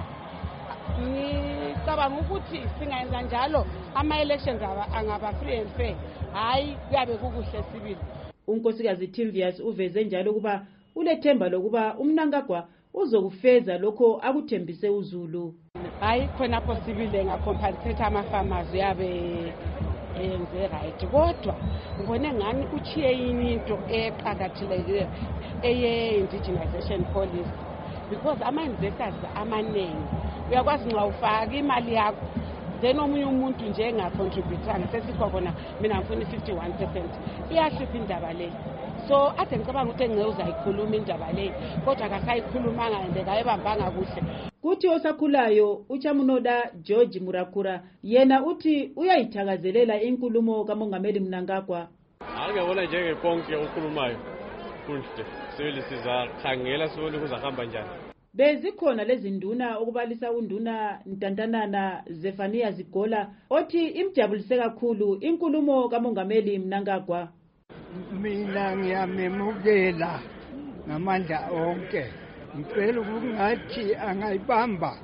Ngicabanga ukuthi singayenza njalo ama-elections angaba free and fair, hayi kuyabe kukuhle sibili. Unkosikazi Timvias uveze njalo kuba ulethemba lokuba uMnangagwa uzokufeza lokho akuthembise uZulu. Hayi khona possible ngacompensate ama-farmers yabe enze right kodwa ngibone ngani uchiye yini into eqakathekile eye-indigenization policy because ama-investors amaningi uyakwazi nxa ufaka imali yakho then omunye umuntu nje engacontributanga sesikho khona mina ngifuna i-fifty-one percent iyahlupha indaba le. So ade ngicabanga ukuthi engeke uzayikhuluma indaba le kodwa akasayikhulumanga ende kayebambanga kuhle. Kuthi osakhulayo uChamunoda George Murakura yena uthi uyayithakazelela inkulumo kamongameli Mnangagwa. Angibona njengeponke ukhulumayo kuhle sibili sizakhangela sibone kuzahamba njani. Bezikhona lezi nduna okubalisa unduna Ntantanana Zefania Zigola othi imjabulise kakhulu inkulumo kamongameli Mnangagwa. Mina ngiyamemukela ngamandla onke. Ngicela ukungathi angayibamba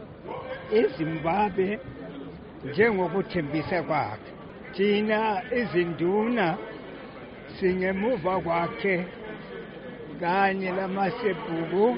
eZimbabwe njengokuthembisa kwakhe. Thina izinduna singemuva kwakhe kanye lamasebhuku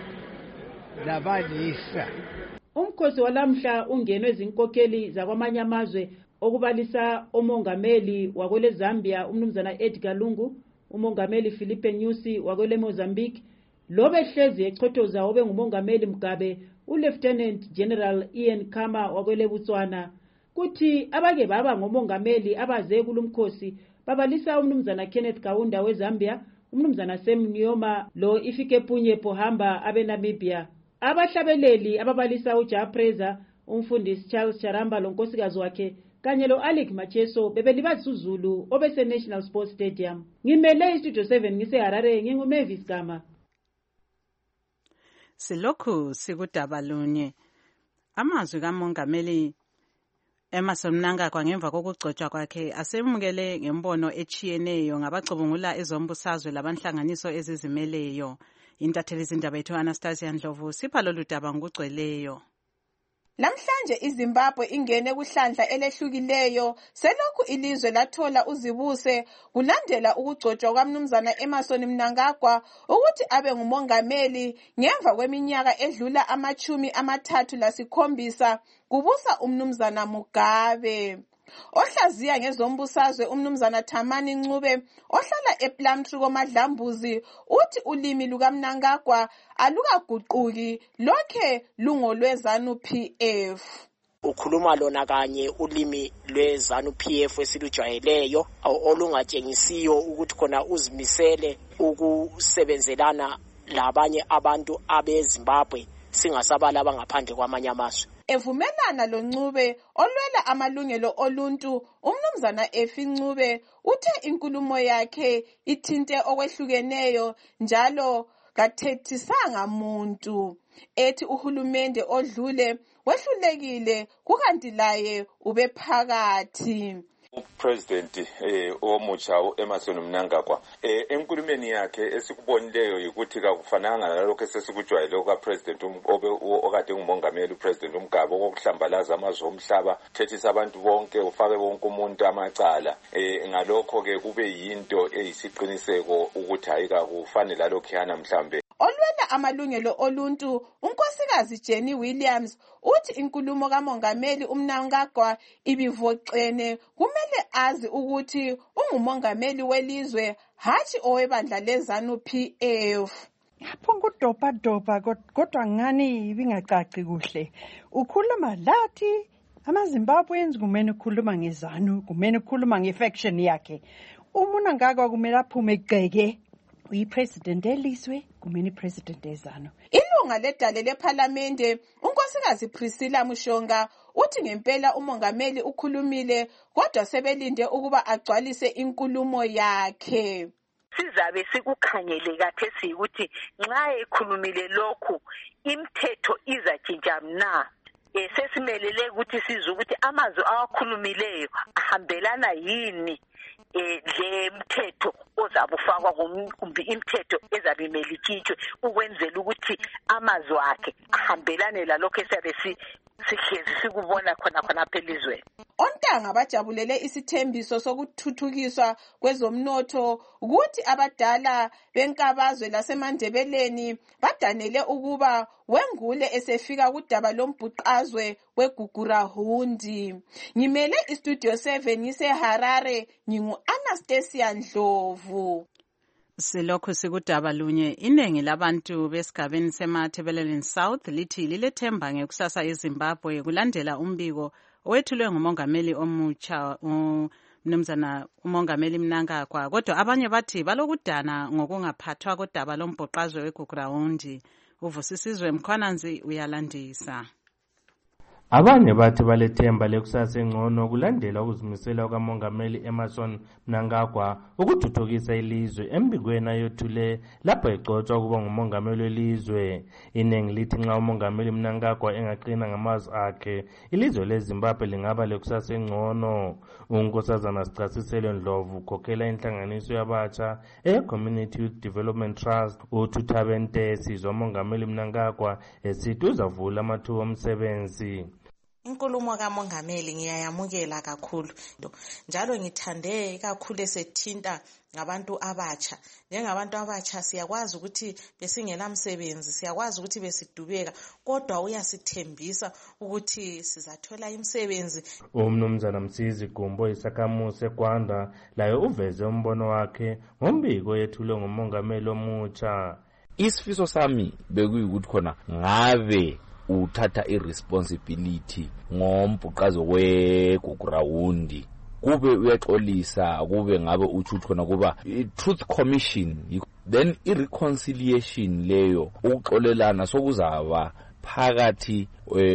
labalisa. Umkhosi walamhla ungenwe izinkokheli zakwamanye amazwe okubalisa umongameli wakwele Zambia umnumzana Edgar Lungu, umongameli Philippe Nyusi wakwele Mozambique, lobe hlezi echothoza obe ngumongameli Mugabe uLieutenant General Ian Khama wakwele Botswana. Kuthi abake baba ngomongameli abaze kulumkhosi babalisa umnumzana Kenneth Kaunda weZambia, umnumzana Sam Nujoma lo Ifikepunye Pohamba abeNamibia. Abahlabeleli ababalisa uJapreza, umfundisi Charles Charamba lonkosikazi wakhe kanye lo Alec Macheso bebelibazisa uZulu obese National Sports Stadium. Ngimele iStudio seven ngise Harare nginguMavis Gama. Silokhu sikudaba lunye. Amazwi kamongameli Emmerson Mnangagwa ngemva kokugcotshwa kwakhe asemukele ngembono echiyeneyo ngabacubungula ezombusazwe labanhlanganiso ezizimeleyo. Intatheli zindaba yethu Anastasia Ndlovu sipha lolu daba ngokugcweleyo. Namhlanje iZimbabwe ingene kuhlandla elehlukileyo selokhu ilizwe lathola uzibuse kulandela ukugcotshwa kwaMnumzana Emmerson Mnangagwa ukuthi abe ngumongameli ngemva kweminyaka edlula amachumi amathathu lasikhombisa kubusa uMnumzana Mugabe. Ohlaziya ngezombusazwe uMnumzana Thamani Ncube ohlala ePlumtree koMadlambuzi uthi ulimi lukaMnangagwa alukaguquki lokhe lungolwezanu P F. Ukhuluma lona kanye ulimi lwezanu P F esilujwayeleyo olungatshengisiyo ukuthi khona uzimisele ukusebenzelana labanye abantu abeZimbabwe singasabala abangaphandle kwamanye amazwe. Evumelana lo Ncube olwela amalungelo oluntu uMnumzana Efi Ncube uthe inkulumo yakhe ithinte okwehlukeneyo njalo kathethisanga muntu. Ethi uhulumende odlule wehlulekile kukanti laye ube phakathi. upresident eh omutsha uEmmerson Mnangagwa eh enkulumeni yakhe esikubonileyo ukuthi kakufananga nalokho esesikujwayele oka president obe okade ngumongameli upresident uMgaba okuhlambalaza amazwe omhlaba thethisa abantu bonke ufake wonke umuntu amacala eh ngalokho ke kube yinto eyisiqiniseko ukuthi hayika kufanele lalokho yana mhlambe olwela amalungelo oluntu unkosikazi Jenny Williams uthi inkulumo kamongameli uMnangagwa ibivoxene kumele azi ukuthi ungumongameli welizwe hathi owebandla leZANU P F. Yaphonga udopa dopa kodwa ngani ibingacaci kuhle ukhuluma lathi amaZimbabweans kumele ukhuluma ngeZANU kumele ukhuluma ngefaction yakhe uMnangagwa kumele aphume egceke uyipresident elizwe kumele ipresident eZANU. Ilunga ledale lephalamende unkosikazi Priscilla Mushonga uthi ngempela umongameli ukhulumile kodwa sebelinde ukuba agcwalise inkulumo yakhe. Sizabe sikukhangele kathesi ukuthi nxa ekhulumile lokhu imithetho izatshintsha na esesimelele ukuthi sizwe ukuthi amazwi awakhulumileyo ahambelana yini eh le mthetho ozabufakwa kumbe imithetho ezabimela itshintshwe ukwenzela ukuthi amazwi akhe ahambelane lalokho esabe sihlezi sikubona khona khona phelizweni. Ontanga bajabulele isithembiso sokuthuthukiswa kwezomnotho ukuthi abadala benkabazwe lasemandebeleni badanele ukuba wengule esefika kudaba lombhuqazwe weGugurahundi. Ngimele istudio seven ngiseHarare ngingu Anastasia Ndlovu. Silokhu sikudaba lunye iningi labantu besigabeni semathebeleleni South lithi lilethemba ngekusasa eZimbabwe kulandela umbiko owethulwe ngumongameli omutsha umnumzana umongameli Mnangagwa kodwa abanye bathi balokudana ngokungaphathwa kodaba lombhoqazwe weGugurahundi. Uvusisizwe Mkhwananzi uyalandisa. Abanye bathi balethemba lekusasa engcono kulandela ukuzimisela kwamongameli Emmerson Mnangagwa ukuthuthukisa ilizwe embikweni ayothule lapho egcotshwa ukuba ngumongameli welizwe. Iningi lithi nxa umongameli Mnangagwa engaqina ngamazwi akhe ilizwe leZimbabwe lingaba lekusasa engcono. Unkosazana Sicasisele Ndlovu ukhokhela inhlanganiso yabatsha e-Community Youth Development Trust uThuthabe Ntesi zomongameli Mnangagwa esithi uzavula amathuba omsebenzi. Inkulumo kamongameli ngiyayamukela kakhulu njalo ngithande kakhulu esethinta ngabantu abatsha. Njengabantu abatsha siyakwazi ukuthi besingenamsebenzi, siyakwazi ukuthi besidubeka kodwa uyasithembisa ukuthi sizathola imisebenzi. Umnumzana Msizi Gumbo isakhamuzi eGwanda laye uveze umbono wakhe ngombiko yethulwe ngumongameli omutsha. Isifiso sami bekuyikuthi khona ngabe uthatha irresponsibility ngombhuqazo weGugurahundi kube uyaxolisa kube ngabe utshuthi khona kuba truth commission then ireconciliation leyo ukuxolelana sokuzaba phakathi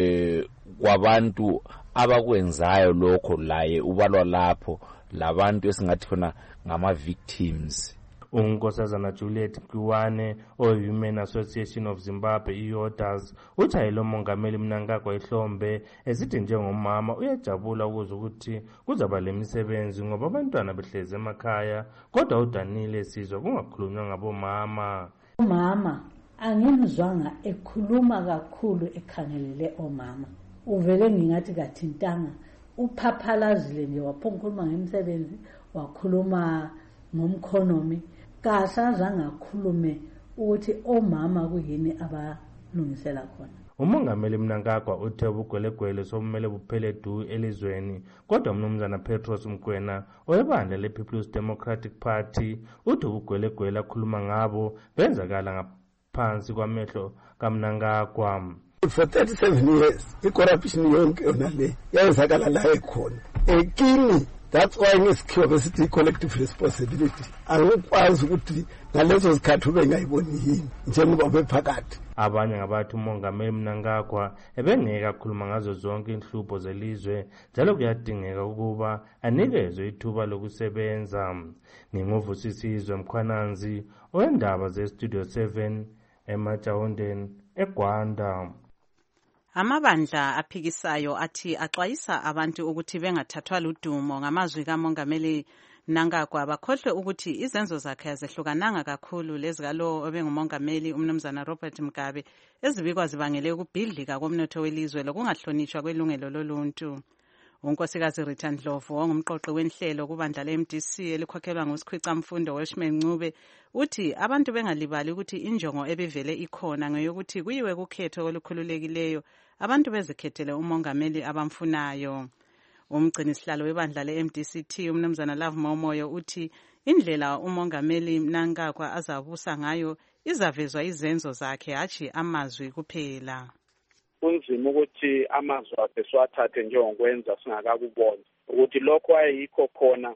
kwabantu abakwenzayo lokho laye ubalwa lapho labantu esingathi khona ngama victims. Unkosazana Juliet Kiwane o-Human Association of Zimbabwe i-Yodas uthayile umongameli Mnangagwa ehlombe esithi njengomama uyajabula ukuze ukuthi kuzaba lemisebenzi ngoba abantwana behlezi emakhaya kodwa udanile sizwe kungakhulunywa ngabomama. Umama angimzwanga ekhuluma kakhulu ekhangelele omama. Uvele ngingathi kathintanga uphaphalazile nje waphonkhuluma ngemisebenzi wakhuluma ngomkhonomi kasazange akhulume ukuthi omama kuyini abalungisela khona. Umongameli Mnangagwa uthe ubugwelegwele somele buphele du elizweni kodwa umnumzana Petros Mkwena oyebandla le-People's Democratic Party uthi ubugwelegwele akhuluma ngabo benzakala ngaphansi kwamehlo kaMnangagwa. For thirty-seven years icorruption yonke yona le yayenzakala la ekhona ekini. That's why ngesikhiwa besithi collective responsibility. Angikwazi ukuthi ngalezo zikhathi ube ngayiboni yini njengoba bephakathi. Abanye ngabathi umongameli Mnangagwa ebengeka khuluma ngazo zonke inhlupho zelizwe njalo kuyadingeka ukuba anikezwe ithuba lokusebenza. Nginguvusisizwe Mkhwananzi oendaba ze Studio seven eMajawundeni eGwanda. Amabandla aphikisayo athi axwayisa abantu ukuthi bengathathwa ludumo ngamazwi kaMongameli Mnangagwa bakhohlwe ukuthi izenzo zakhe azehlukananga kakhulu lezikalo obengumongameli umnumzana Robert Mugabe ezibikwa zibangele ukubhidlika komnotho welizwe lokungahlonishwa kwelungelo loluntu. Unkosikazi Rita Ndlovu ongumqoqi wenhlelo kubandla le-M D C elikhokhelwa ngusikhwicamfundo Welshman Ncube uthi abantu bengalibali ukuthi injongo ebivele ikhona ngeyokuthi kuyiwe kukhetho olukhululekileyo abantu bezikhethele umongameli abamfunayo. Umgcinisihlalo webandla le-M D C T umnumzana Love Momoyo uthi indlela umongameli Mnangagwa azabusa ngayo izavezwa izenzo zakhe hatshi amazwi kuphela. Kunzima ukuthi amazwi akhe siwathathe njengokwenza singakakubona ukuthi lokho ayikho khona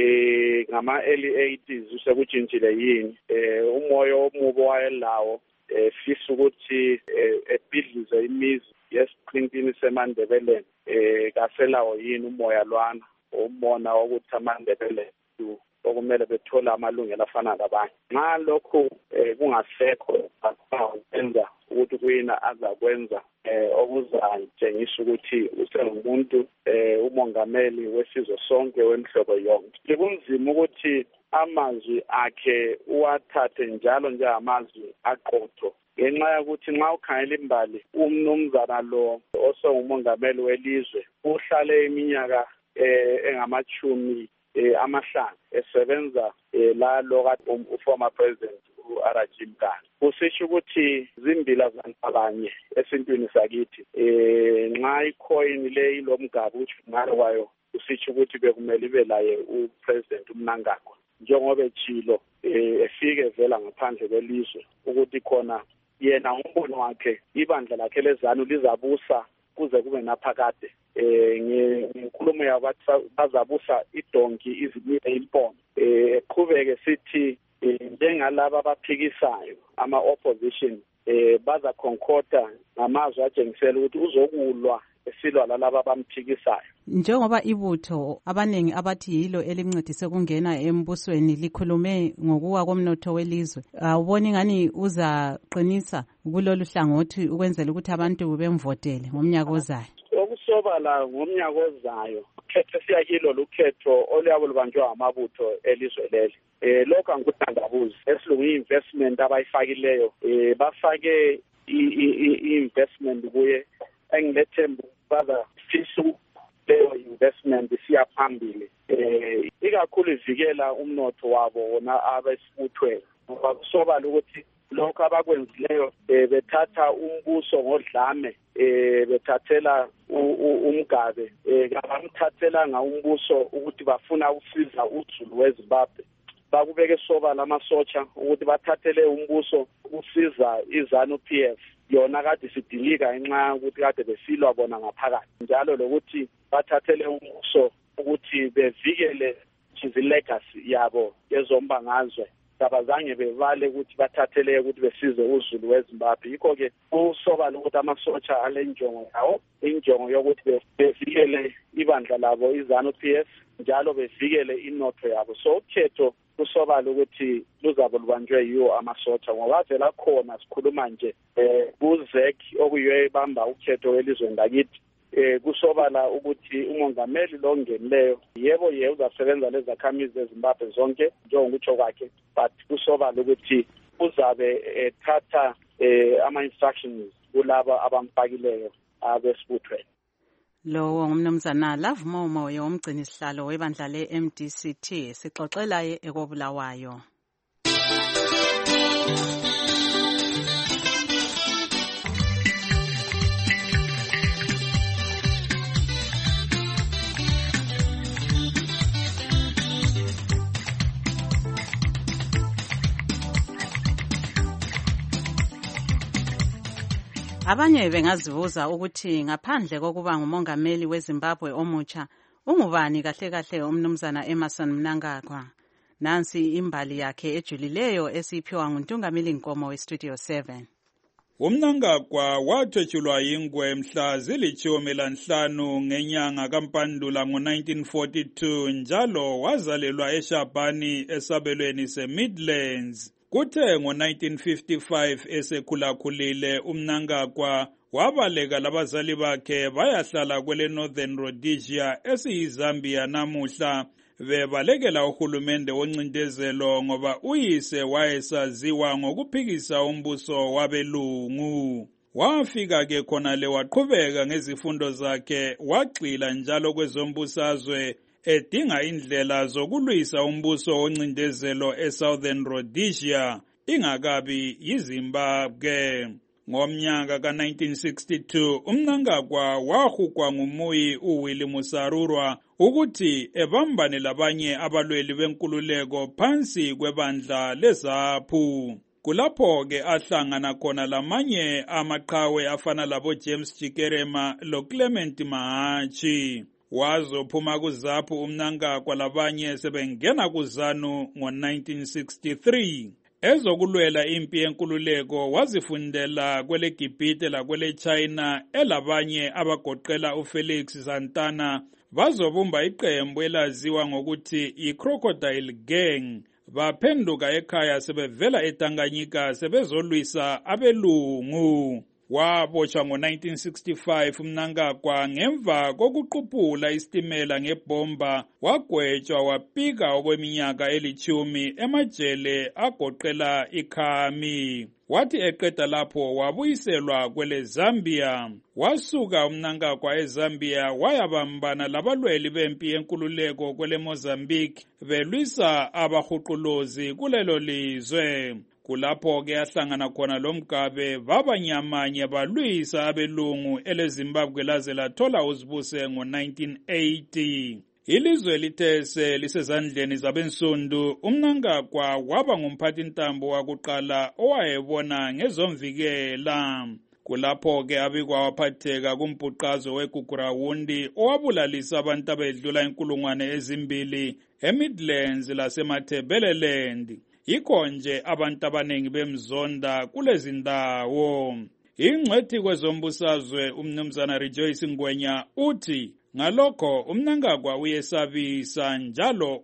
eh ngama early eighties usekujintshile yini eh umoya omubi wayelawo efisa ukuthi ebhidlize imizi yesiqintini seMandebeleni eh kaselawo yini umoya lwana umona ukuthi aMandebele okumele bethola amalungelo afana labanye nxa lokho kungasekho akwenza ukuthi kuyina azakwenza eh okuzatshengisa ukuthi usengumuntu eh umongameli wesizwe sonke wemhlobo yonke. Kunzima ukuthi amazwi akhe uwathathe njalo nje amazwi aqotho ngenxa yokuthi nxa ukhangela imbali umnumzana lo osengumongameli welizwe uhlale iminyaka eh engamachumi eh amahlanu esebenza la lo former president uRajim Gandhi. Kusisho ukuthi zimbila zantabanye esintwini sakithi eh nxa icoin le ilomgaba uthi ngalo kwayo kusisho ukuthi bekumele ibe laye upresident uMnangagwa njengoba echilo efike vela ngaphandle kwelizwe ukuthi khona yena umbono wakhe ibandla lakhe lezanu lizabusa kuze kube naphakade eh ngikhulumo yabathi bazabusa idonki izimile impondo eh eqhubeke sithi njengalabo abaphikisayo ama opposition eh baza concorda ngamazwi atshengisela ukuthi uzokulwa esilwa lalabo abamthikisayo. Njengoba ibutho abanengi abathi yilo elimncedise kungena embusweni likhulume ngokuwa komnotho welizwe, awuboni ngani uzaqinisa kulolu hlangothi ukwenzela ukuthi abantu bemvotele ngomnyaka ozayo? Okusobala ngomnyaka ozayo khetho siyakilo lukhetho oluyabo lubanjwa amabutho elizwe leli. Eh lokho angikuthandabuzi esilungu investment abayifakileyo eh bafake i-investment kuye engilethembu baza fisu leyo investment siya phambili eh ikakhulu ivikela umnotho wabo wona abesibuthweni ngoba kusobala ukuthi lokho abakwenzileyo bethatha umbuso ngodlame eh bethathela umgabe eh kabamthathela ngaumbuso ukuthi bafuna usiza uZulu weZimbabwe bakubeke sobala amasotsha ukuthi bathathele umbuso usiza iZanu P F yona kade sidilika ngenxa ukuthi kade besilwa bona ngaphakathi njalo lokuthi bathathele umbuso ukuthi bevikele izi legacy yabo yezombangazwe abazange bevale ukuthi bathathele ukuthi besize uZulu weZimbabwe. Yikho ke usobala ukuthi amasotsha alenjongo yawo injongo yokuthi bevikele ibandla labo iZanu P F njalo bevikele inotho yabo. So ukhetho kusobala ukuthi luzabo lubanjwe yiwo amasotsha ngoba vela khona sikhuluma nje eh kuzek okuyiyo ebamba ukhetho welizweni lakithi eh kusobala ukuthi umongameli lo ngenileyo yebo yebo uzasebenza lezakhamizi eZimbabwe zonke njengokutsho kwakhe but kusobala ukuthi uzabe ethatha eh ama instructions kulabo abamfakileyo abesibuthweni. Lo ngumnumzana Love Momoyo umgcinisihlalo webandla le-M D C T sixoxelaye ekobulawayo. Abanye bengazibuza ukuthi ngaphandle kokuba ngumongameli weZimbabwe omutsha ungubani kahle kahle umnumzana Emmerson Mnangagwa. Nansi imbali yakhe ejulileyo esiphiwa nguNtungameli Nkomo weStudio seven. UMnangagwa wathwetshulwa yingwe mhla zilitshumi lanhlanu ngenyanga kaMpandula ngo nineteen forty-two njalo wazalelwa eShabani esabelweni seMidlands. Kuthe ngo nineteen fifty-five esekhulakhulile uMnangagwa wabaleka labazali bakhe bayahlala kwele Northern Rhodesia esiyiZambia namuhla bebalekela uhulumende woncindezelo ngoba uyise wayesaziwa ngokuphikisa umbuso wabelungu. Wafika ke khona le waqhubeka ngezifundo zakhe wagxila njalo kwezombusazwe edinga indlela zokulwisa umbuso woncindezelo eSouthern Rhodesia ingakabi yiZimbabwe. Ngomnyaka ka nineteen sixty-two uMnangagwa wahukwa ngumuyi uWilly Musarurwa ukuthi ebambane labanye abalweli benkululeko phansi kwebandla leZAPU. Kulapho ke ahlangana khona lamanye amaqhawe afana labo James Chikerema lo Clement Mahachi. Wazophuma kuZAPU uMnangagwa labanye sebengena kuZANU ngo nineteen sixty-three. Ezokulwela impi yenkululeko wazifundela kwele Gibhite la kwele China elabanye abagoqela uFelix Santana bazobumba iqembu elaziwa ngokuthi iCrocodile Gang. Baphenduka ekhaya sebevela eTanganyika sebezolwisa abelungu. Wabotshwa ngo nineteen sixty-five uMnangagwa ngemva kokuquphula isitimela ngebomba wagwetshwa wapika okweminyaka elithumi emajele agoqela iKhami. Wathi eqeda lapho wabuyiselwa kwele Zambia. Wasuka uMnangagwa eZambia wayabambana labalweli bempi yenkululeko kwele Mozambique belwisa abahuquluzi kulelo lizwe. Kulapho ke ahlangana khona loMgabe babanyamanye balwisa abelungu eleZimbabwe laze lathola uzibuse ngo nineteen eighty. Ilizwe lithese lisezandleni zabensundu uMnangagwa waba ngumphathintambo wakuqala owayebona ngezomvikela. Kulapho ke abikwa waphatheka kumbhuqazo weGugurawundi owabulalisa abantu abedlula inkulungwane ezimbili eMidlands lasemaThebeleland. Yikho nje abantu abanengi bemzonda kulezi ndawo. Ingcwethi kwezombusazwe umnumzana Rejoice Ngwenya uthi ngalokho uMnangagwa uyesabisa njalo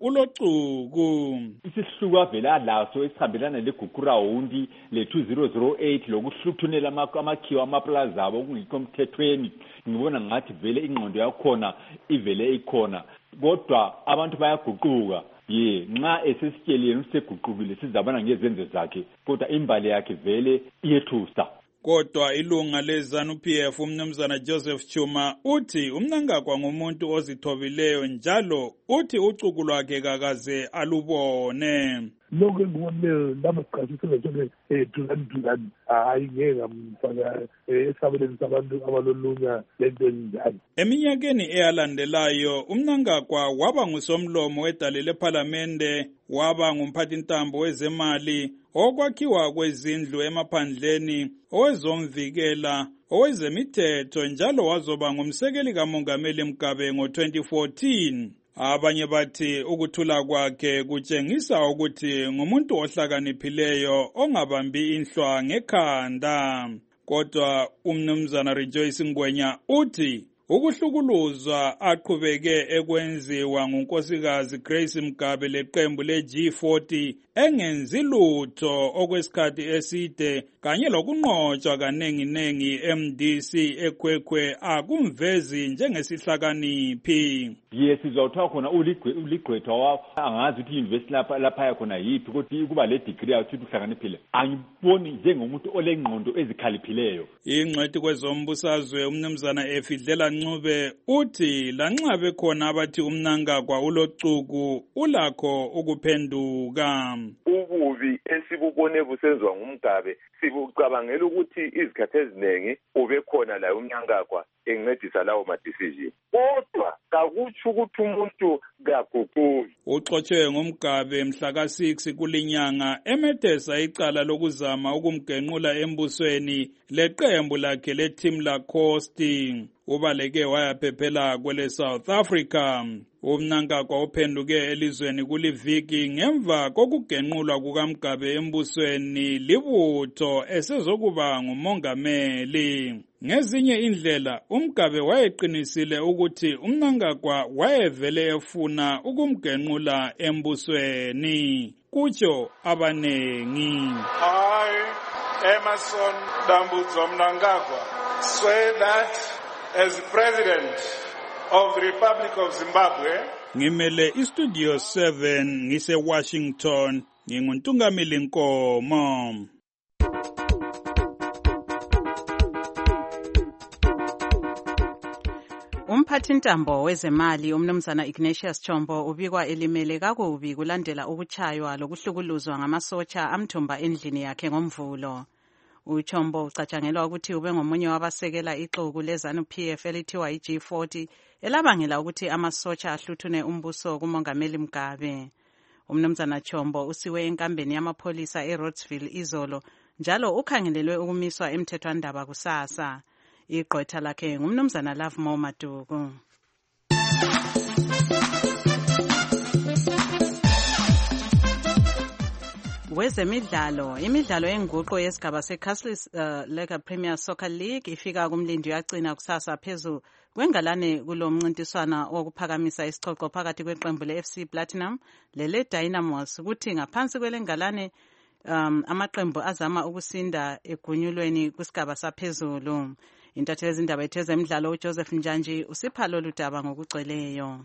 ulocuku. Isihluku avela laso esihambelana leGugurawundi le two thousand eight lokuhluthunela amakhiwa amaplaza abo kungikho mthethweni ngibona ngathi vele ingqondo yakhona ivele ikhona kodwa abantu bayaguquka. Ye nxa esesitsheleni useguqukile sizabona ngezenzo zakhe kodwa imbali yakhe vele iyethusa. Kodwa ilunga leZANU P F umnumzana Joseph Chuma uthi uMnangagwa ngumuntu ozithobileyo njalo uthi ucuku lwakhe kakaze alubone. Lokho ngibone labaqhathise bethole edulani dulani hayi ngeke ngamfaka esabeleni sabantu abalolunya lento enjani. Eminyakeni eyalandelayo uMnangagwa waba ngusomlomo wedale lePhalamende, waba ngumphathintambo wezemali, okwakhiwa kwezindlu emaphandleni, owezomvikela, owezemithetho njalo wazoba ngumsekeli kaMongameli Mugabe ngo twenty fourteen. Abanye bathi ukuthula kwakhe kutshengisa ukuthi ngumuntu ohlakaniphileyo ongabambi inhlwa ngekhanda. Kodwa umnumzana Rejoice Ngwenya uthi ukuhlukuluzwa aqhubeke ekwenziwa ngunkosikazi Grace Mugabe leqembu le-G forty engenzi lutho okwesikhathi eside kanye lokunqotshwa kanenginengi M D C ekhwekhwe akumvezi njengesihlakaniphi. Yes, sizawuthiwa khona uligqwethwa angazi ukuthi i-university lapha lapha yakhona yiphi kodwa kuba le degree yathi uhlakaniphile. Angiboni njengomuntu olengqondo ezikhaliphileyo. Ingcwethi kwezombusazwe umnumzana Efidlela Ncube uthi lanxa bekhona abathi uMnangagwa ulocuku ulakho ukuphenduka. Ububi esibubone busenziwa nguMgabe sibucabangela ukuthi izikhathi eziningi ubekhona la uMnangagwa encedisa lawo ma decision. Kodwa kakutsho ukuthi umuntu kaguquki. Uxotshe ngumGabe mhla ka six kulinyanga emethesa icala lokuzama ukumgenqula embusweni leqembu lakhe leTeam Lacoste. Ubaleke wayaphephela kwele South Africa. uMnangagwa uphenduke elizweni kuliviki ngemva kokugenqulwa kukaMgabe embusweni libutho esezokuba ngumongameli. Ngezinye indlela uMgabe wayeqinisile ukuthi uMnangagwa wayevele efuna ukumgenqula embusweni. kutsho abanengi. I, Emmerson Dambudzo Mnangagwa, swear that as President of the Republic of Zimbabwe, ngimele istudio seven ngise Washington, nginguntungameli Nkomo. Umphathintambo wezemali umnumzana Ignatius Chombo ubikwa elimele kakubi kulandela ukuchaywa lokuhlukuluzwa ngamasotsha amthumba endlini yakhe ngomvulo. UChombo ucatshangelwa ukuthi ube ngomunye wabasekela ixuku leZANU P F elithiwa i-G forty elabangela ukuthi amasotsha ahluthune umbuso kumongameli Mugabe. Umnumzana Chombo usiwe enkambeni yamapholisa eRoadsville izolo njalo ukhangelelwe ukumiswa emthethwandaba kusasa. Igqwetha lakhe ngumnumzana Lovemore Maduku. Wezemidlalo, imidlalo yenguqu yesigaba seCastle uh, Lega Premier Soccer League ifika kumlindi yagcina kusasa phezu kwengalane kulomncintiswana wokuphakamisa isicoco phakathi kweqembu le-F C Platinum lele Dynamos kuthi ngaphansi kwelengalane um, amaqembu azama ukusinda egunyulweni kusigaba saphezulu. Intatheli zindaba yezemidlalo uJoseph Njanji usipha lolu daba ngokugcweleyo.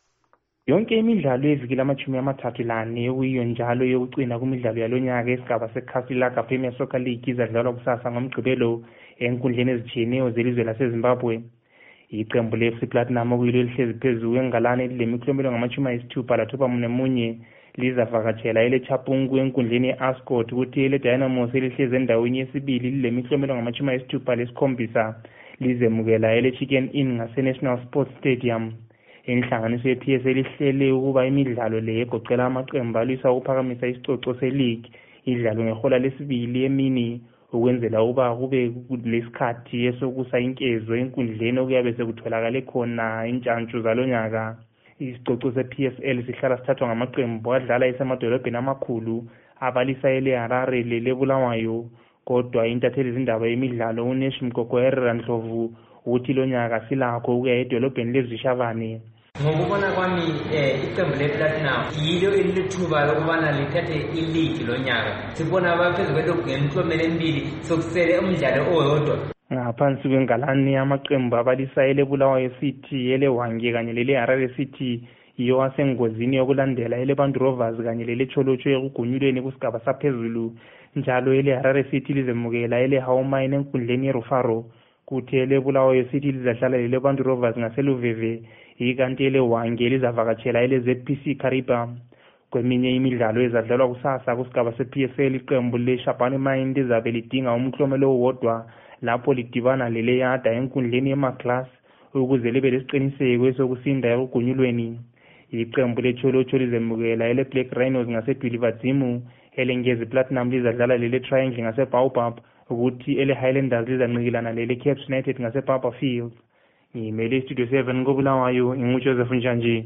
Yonke imidlalo eviki lamachumi amathathu lane yokuyiyo njalo yokucina kumidlalo yalonyaka esigaba seCastle Lega Premier Soccer League izadlalwa kusasa ngomgqibelo enkundleni ezitshiyeneyo zelizwe laseZimbabwe. Iqembu le-F C Platinum okuyilo elihlezi phezulu kwengalane lemiklomelo ngamachumi ayisithupha lathoba munye lizavakatshela eleChapungu enkundleni ye-Ascot kuthi ele-Dynamos elihlezi endaweni yesibili lilemiklomelo ngamachumi ayisithupha lesikhombisa lizemukela ele-Chicken Inn ngase-National Sports Stadium. Inhlanganiso ye-P S L ihlele ukuba imidlalo le egoqela amaqembu alwisa ukuphakamisa isicoco se-league idlalwe ngehola lesibili emini ukwenzela ukuba kube lesikhathi esokusa inkezo enkundleni okuyabe sekutholakale khona intshantshu zalonyaka. Isicoco se-P S L sihlala sithathwa ngamaqembu adlala esemadolobheni amakhulu abalisa ele-Harare lele-Bulawayo, kodwa intatheli zindaba yemidlalo uNesh Mgogwera Ndlovu uthi lonyaka silakho ukuya edolobheni leZishavane. Ngokubona kwami iqembu le-Platinum yilo elithuba lokubana lithathe i-league lonyaka. Sibona abaphezu kwemiklomelo emibili sokusele umdlalo oyodwa. Ngaphansi kwengalane amaqembu abalisa ele-Bulawayo City, ele-Hwange kanye lele-Harare City yiyo asengozini yokulandela ele-Bantu Rovers kanye lele-Cholocho ekugunyulweni kusigaba saphezulu. Njalo ele-Harare City lizemukela ele-Haumine enkundleni ye-Rufaro. Kuthi ele-Bulawayo City lizadlala lele-Bantu Rovers ngaseluveve, ikanti ele-Hwange lizavakatshela ele-Z P C Kariba. Kweminye imidlalo ezadlalwa kusasa kusigaba se-P S L iqembu le-Shabane Mind lizabe lidinga umklomelo owodwa lapho lidibana lele-Yada enkundleni yema-class ukuze libe lesiqiniseko sokusinda ekugunyulweni. Iqembu le-Cholocho lizemukela ele-Black Rhinos ngase-Dwilivadzimu, ele-Ngezi Platinum lizadlala lele-Triangle ngase-Baobab ukuthi ele-Highlanders lizancikilana lele-Caps United ngase-Barberfield. Ngimele istudio seven koBulawayo, nginguJoseph Njanji.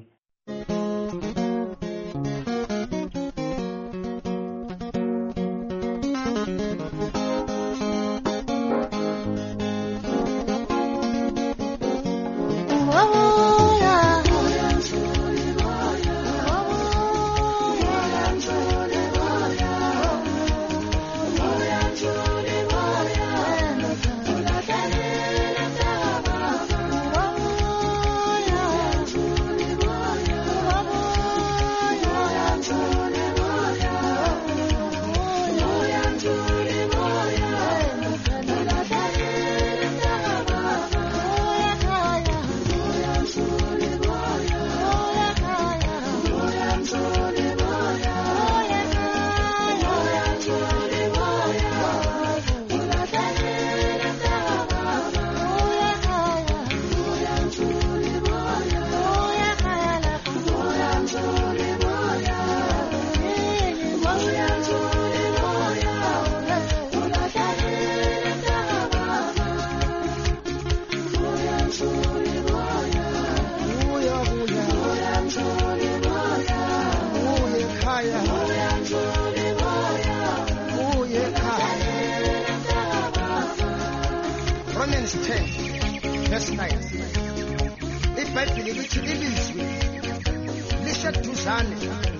Romans ten, verse nine. IBhayibheli lithi ilizwi lisheduzane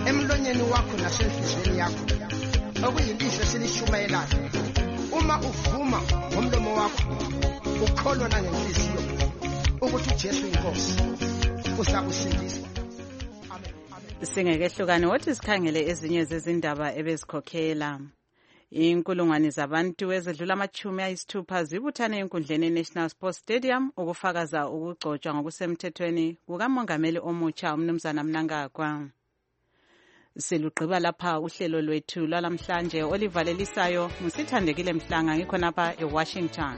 emlonyeni wakho nasenhliziyweni yakho okuyilizwi esilishumayelayo. Uma uvuma ngomlomo wakho ukholwa nangenhliziyo ukuthi uJesu inkosi uzakusindisa. Singekehlukane wothi sikhangele ezinye zezindaba ebezikhokhela. Inkulungwane zabantu ezedlula amachumi ayisithupha zibuthane enkundleni ye-National Sports Stadium ukufakaza ukugcotshwa ngokusemthethweni kukamongameli omutsha uMnumzana Mnangagwa. Silugqiba lapha uhlelo lwethu lwalamhlanje olivalelisayo ngusithandekile Mhlanga ngikhonapha eWashington.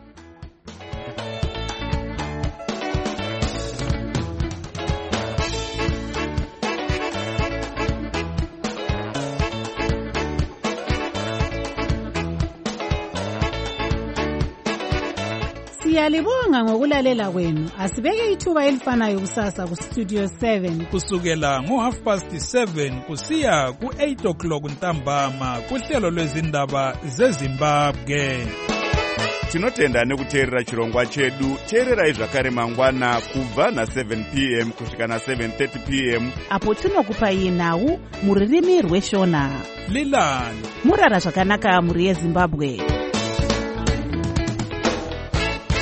Siyalibonga ngokulalela kwenu. Asibeke ithuba elifanayo kusasa ku Studio seven kusukela ngo half past seven kusiya ku eight o'clock ntambama kuhlelo lwezindaba zeZimbabwe. Tinotenda nekuteerera chirongwa chedu. Teererai zvakare mangwana kubva na seven p m kusvika na seven thirty p m apo tinokupai nhau muririmi rweshona. Lilani murara zvakanaka muri yeZimbabwe.